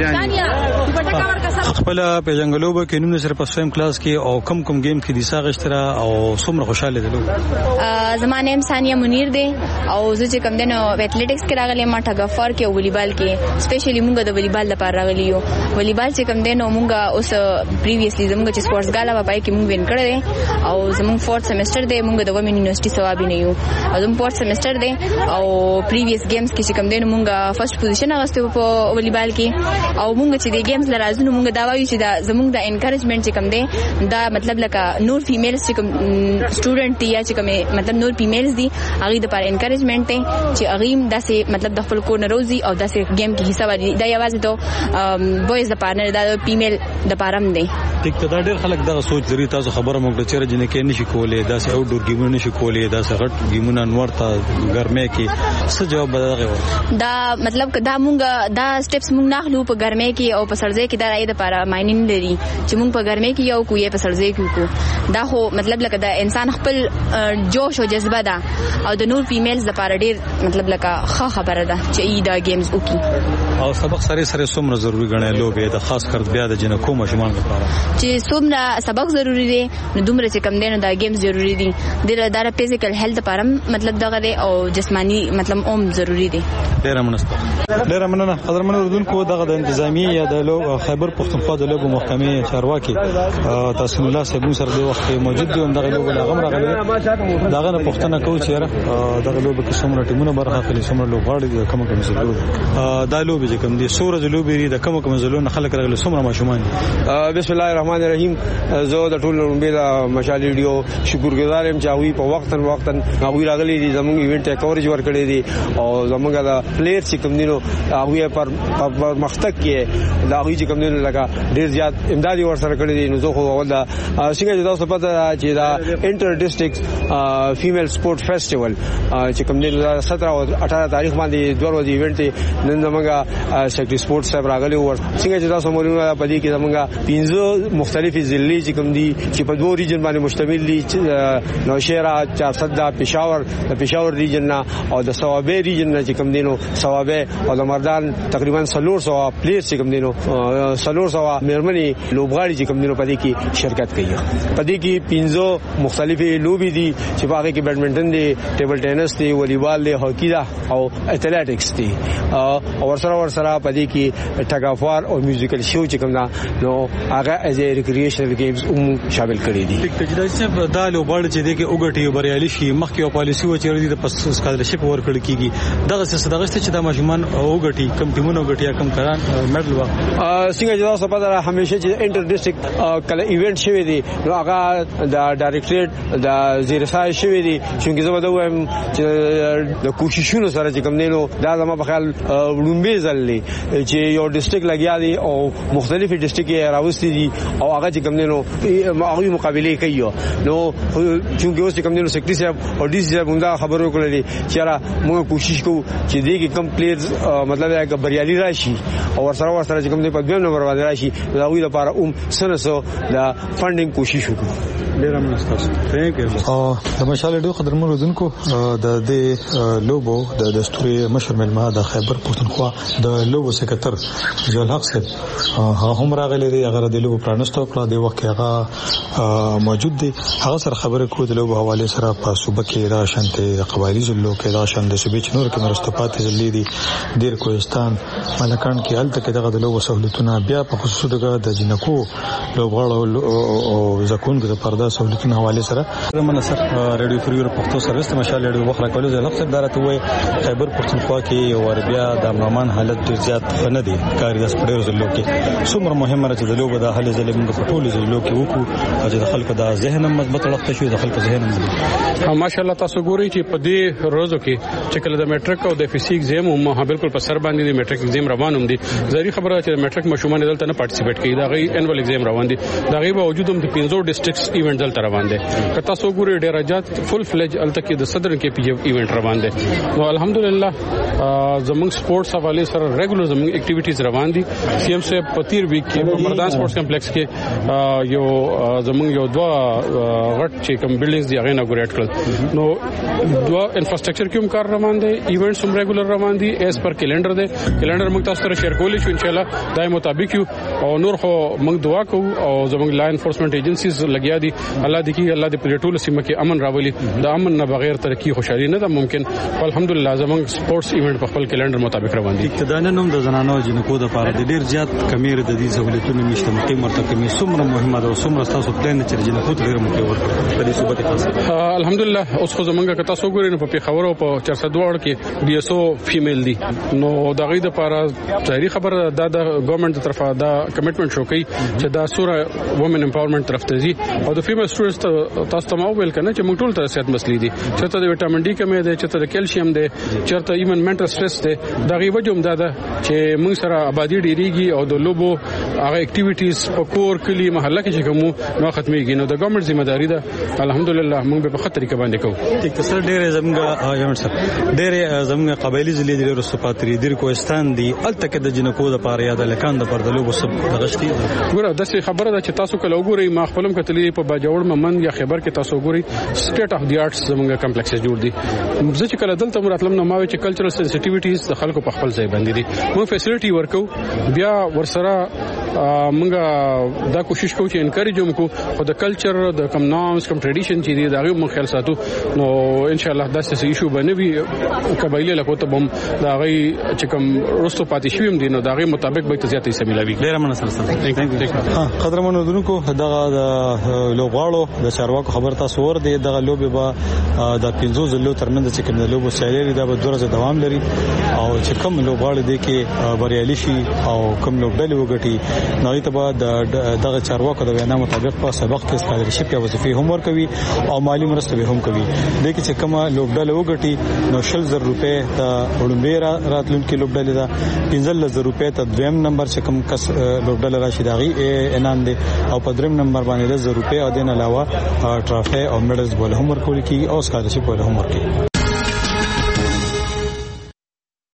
خپل په جنگلوب کې نوم سره په سویم کلاس کې او کم گیم کې د ساغشتره او څومره خوشاله دي زما نیم ثانیه منیر دی او زه چې کم دنو ایتھلیټکس کې راغلی ما ټګفار کې والیبال کې سپیشلی مونږ د والیبال لپاره راغلی یو والیبال چې کم دنو مونږ اوس پریویسلی زموږ چې سپورتس ګالا په پای کې مونږ وین کړی او زموږ 4th سیمستر سیمستر دی موږ د ومن یونیورسيټي ثوابي نه یو او زموږ فورث سیمستر دی او پریویس گیمز کې چې کوم دین موږ فرست پوزیشن اغستو په والیبال کې او موږ چې د گیمز لرازونو موږ دا وایو چې دا زموږ د انکریجمنت چې کوم دی دا مطلب لکه نور فیمیلز چې کوم سټوډنټ دی یا چې کوم مطلب نور فیمیلز دی هغه د پر انکریجمنت دی چې هغه داسې مطلب د خپل کور نه روزي او داسې گیم کې حصہ واخلي دا یوازې ته بویز د پارتنر دا فیمیل د پارم دی ټیک ته دا ډېر خلک دا سوچ لري تاسو خبره مونږ ته چیرې جنې کې نشي کولای دا سه اوټ ډور گیمونه نشي کولای دا سه غټ گیمونه نور ته ګرمه کې څه جواب بدلغه دا مطلب دا مونږ دا سټیپس مونږ ناخلو په ګرمه کې او په سړځي کې دا راي د پاره ماینین لري چې مونږ په ګرمه کې یو کوی په سړځي کې کو دا خو مطلب لکه دا انسان خپل جوش او جذبه ده او د نور فیمیلز د پاره ډېر مطلب لکه ښه خبره ده چې ای دا گیمز وکي او سبق سره څومره ضروری ګڼي لوبه د خاص کر بیا د جنکو ماشومان لپاره چې څومره سبق ضروری دي نو دومره چې کم دي نو دا گیمز ضروری دي د فزیکل هیلث لپاره مطلب دغه دی او جسمانی مطلب ضروری دي ډیر مننه قدرمن اردوونکو دغه د انتظامی یا د خیبر پختونخوا د لوبو محکمې چارواکي تحسین الله صاحب سره د وخت موجود دي دغه لوبو لغم راغلي دغه نه پښتنه کوي چې دغه لوبو کې څومره ټیمونه برخه اخلي څومره لوبغاړي دي کوم زلو دا لوبي چې کوم دي سورج لوبي د کوم زلو نه خلک راغلي څومره ماشومان بسم الله الرحمن الرحیم زه د ټول لومبي د مشال ویډیو شکرګزار یم چې هغوی په وختن هغوی راغلي دي زموږ ایونت ته کورج ورکړي دي او زموږ د پلیئر چې کوم دینو هغوی پر مختک کې دا هغوی چې کوم دینو لکه ډیر زیات امدادي ورسره کړی دي نو زه خو اول دا څنګه چې تاسو پته چې دا انټر ډیسټریکټ فیمیل سپورت فیسټیوال چې کوم دینو 17 او 18 تاریخ باندې دوه ورځې ایونت نن زموږ سیکټری سپورت صاحب راغلي و څنګه چې تاسو مولونه په دې کې زموږ 15 مختلفې ضلعې چې کوم دي چې په دوه ریجن باندې مشتمل دي نوشهرا 400 پېښور ریجن نه او د ثوابه ریجن نه چې کوم دینو ثوابه او د مردان تقریبا 300 پلیئر چې کوم دینو 300 مېرمنې لوبغاړي چې کوم دینو په دې کې شرکت کوي په دې کې 15 مختلفې لوبې دي چې په هغه کې بیډمنټن دی ټیبل ټینس دی والیبال دی هاکی دا او ایتھلیټکس دی او ورسره په دې کې ټګافوار او میوزیکل شو چې کوم نو هغه از ریکریشنل گیمز شامل کړي دي ټیک ته چې دا لوبغاړي چې دغه اوګټي بریالي شي مخکې او پالیسی و چې د پس سکالرشپ ورکړي کیږي دغه څه دغه چې د ماشومان اوګټي کم ټیمونو اوګټي کم کران میډل وا څنګه چې تاسو په دغه همیشه چې انټر ډیسټریکټ کله ایونت شوی دی نو هغه د ډایریکټریټ د زیرسای شوی دی چې زه به وایم چې د کوششونو سره چې کوم نه دا زما په خیال وړومبي ځلې چې یو ډیسټریکټ لګیا دی او مختلفي ډیسټریکټ راوستي دي او هغه چې کوم نه هغه مقابله کوي نو چې اوس کوم نه سیکرټری صاحب او ډي سي صاحب دا خبرو کړلې چې را موږ کوشش کوو چې دغه کم پلیئرز مطلب هغه بریالي راشي او ورسره چې کوم نه په دویم نمبر باندې راشي دا وی لپاره سنسو دا فندینګ کوشش وکړو ډیر منستاسو ثانک یو د مشال ډیو قدرمن روزونکو د دې لوبو د دستوري مشر ملما د خیبر پختونخوا د لوبو سکرټر جوال حق صاحب هم راغلي دي هغه د لوبو پرانستو کړه د وخت هغه موجود دي هغه سره خبره کو د لوبو حواله سره په صوبه کې را شانته قبایلی زلو کې را شانته صوبې چنور کې مرستپات زلې دي ډیر کوهستان ملکان کې الته کې دغه د لوبو سہولتونه بیا په خصوص د جنکو لوبغاړو او زکون د پردا سہولتونو حواله سره من سر رادیو فریور پښتو سرویس ته مشال ډیو وخت راکول زه لفظ دارته وای خیبر پختونخوا کې ور بیا د امنمان حالت ډیر زیات نه دي کاری د سپډر زلو کې څومره مهمه چې د لوبو د حل زلمنګ په ټولو زلو کې وکړو چې د خلکو د ذهن مضبوط لخت شي د خلکو ذهن ماشاءالله تاسو ګورئ چې په دې روزو کې چې کله د میټریک او د فزیک ایگزام هم بالکل په سر باندې د میټریک ایگزام روان هم دي ځری خبره چې د میټریک مشومان دلته نه پارټیسیپیټ کوي دا غي انوال ایگزام روان دي دا غي باوجود هم د 15 ډیسټریکټس ایونت دلته روان دي که تاسو ګورئ ډیرجات فل فلج الته کې د صدر کې پی ایونت روان دي نو الحمدلله زمونږ سپورتس حواله سره ریګولر زمونږ اکټیویټیز روان دي سی ام سے پتیر ویک کې مردان سپورتس کمپلیکس کې یو زمونږ یو دوا غټ چې کوم بلډینګز دی هغه اناګوریټ کړل نو دوا انفراستراکچر کوم کار روان دي ایونټس هم ریګولر روان دي ایز پر کیلنډر دی کیلنډر موږ تاسو سره شیر کولی شو ان شاء الله دای مطابق او نور خو موږ دعا کوو او زمونږ لا انفورسمنت ایجنسیز لګیا دي الله دې کې الله دې په ټولو سیمه کې امن راولي د امن نه بغیر ترقی خوشحالي نه ده ممکن الحمدلله زمونږ سپورتس ګورنمنت په خپل کلندر مطابق روان دي. اقتدار نوم د زنانو جنکو د لپاره د ډیر زیات کمیر د دې سہولتونو نشته مقیم ورته کمی څومره مهمه ده څومره تاسو پلان چې جنکو ته ډیر مکه ورکړي په دې صوبه کې. الحمدلله اوس خو زمونږه کتا سو ګورینو په پیښور او په 402 کې بي اس او فیمیل دي نو دا غي د لپاره ظاهري خبره د ګورنمنت طرفه دا کمټمنټ شو کوي چې دا سوره وومن امپاورمنت طرف ته زی او د فیمیل سټوډنټس تاسو ته مو ویل کنه چې موږ ټول ته صحت مسلې دي چې ته د وټامین ډي کمې ده چې ته د کیلشیم ده چې ته ایمن منټل سټرس ده دا غي وجه هم ده چې موږ سره آبادی ډیریږي او د لوبو هغه اکټیویټیز په کور کلی محله کې چې کوم نو ختميږي نو د ګورنمنت ذمہ داری ده الحمدلله موږ په خطر کې باندې کوو. اقتصاد ډېر زموږ یو څه ډېر زموږ قبایلی ضلع ډېر رسوپاتري ډېر کوهستان دي الته کې د جنکو د پاره یا د لکان د پردلو وسب دغشتي ګوره د څه خبره ده چې تاسو کله وګورئ ما خپلم کتلې په باجوړ ممن یا خبر کې تاسو وګورئ سټیټ اف دی آرټس زموږ کمپلیکس جوړ دي زه چې کله دلته مراتلم نو ما چې کلچرل سنسټیویټیز د خلکو په خپل ځای باندې دي موږ فیسیلیټي ورکو بیا ورسره موږ دا کوشش کوو چې انکریج وکړو خو د کلچر د کم نامز کم ټریډیشن چې دي دا غو مخ خیال ساتو نو ان شاء الله دا څه ایشو بنوي قبایلی له کوته بم دا غي چې کم رستو پاتې شویم دي نو دا غي مطابق به تزياتې سميلاوي ډیر مننه قدرمنو دونکو دغه د لوغاړو د چارواکو خبر تاسو ور دي دغه لوبي به د 15 زلو ترمنځ چې کوم د لوبو سیالي دا به 2 ورځې دوام لري او چې کوم لوغاړو دي کې بریالي شي او کوم لوبډلې وګټي نو ته به دغه چارواکو د وینا مطابق په سبق کې سکالرشپ یا وظیفې هم ورکوي او مالی مرسته به هم کوي د کې چې کوم لوبډلې وګټي نو 100,000 روپے ته وړاندې راتلونکي لوبډلې دا 15,000 روپے ته دویم نمبر چې کوم کس لوبډلې راشي داغي انعام دي او په دریم نمبر باندې 10,000 روپے او دین علاوه ټرافي او میډلز بوله هم ورکول کی او سکالرشپ بوله هم ورکي.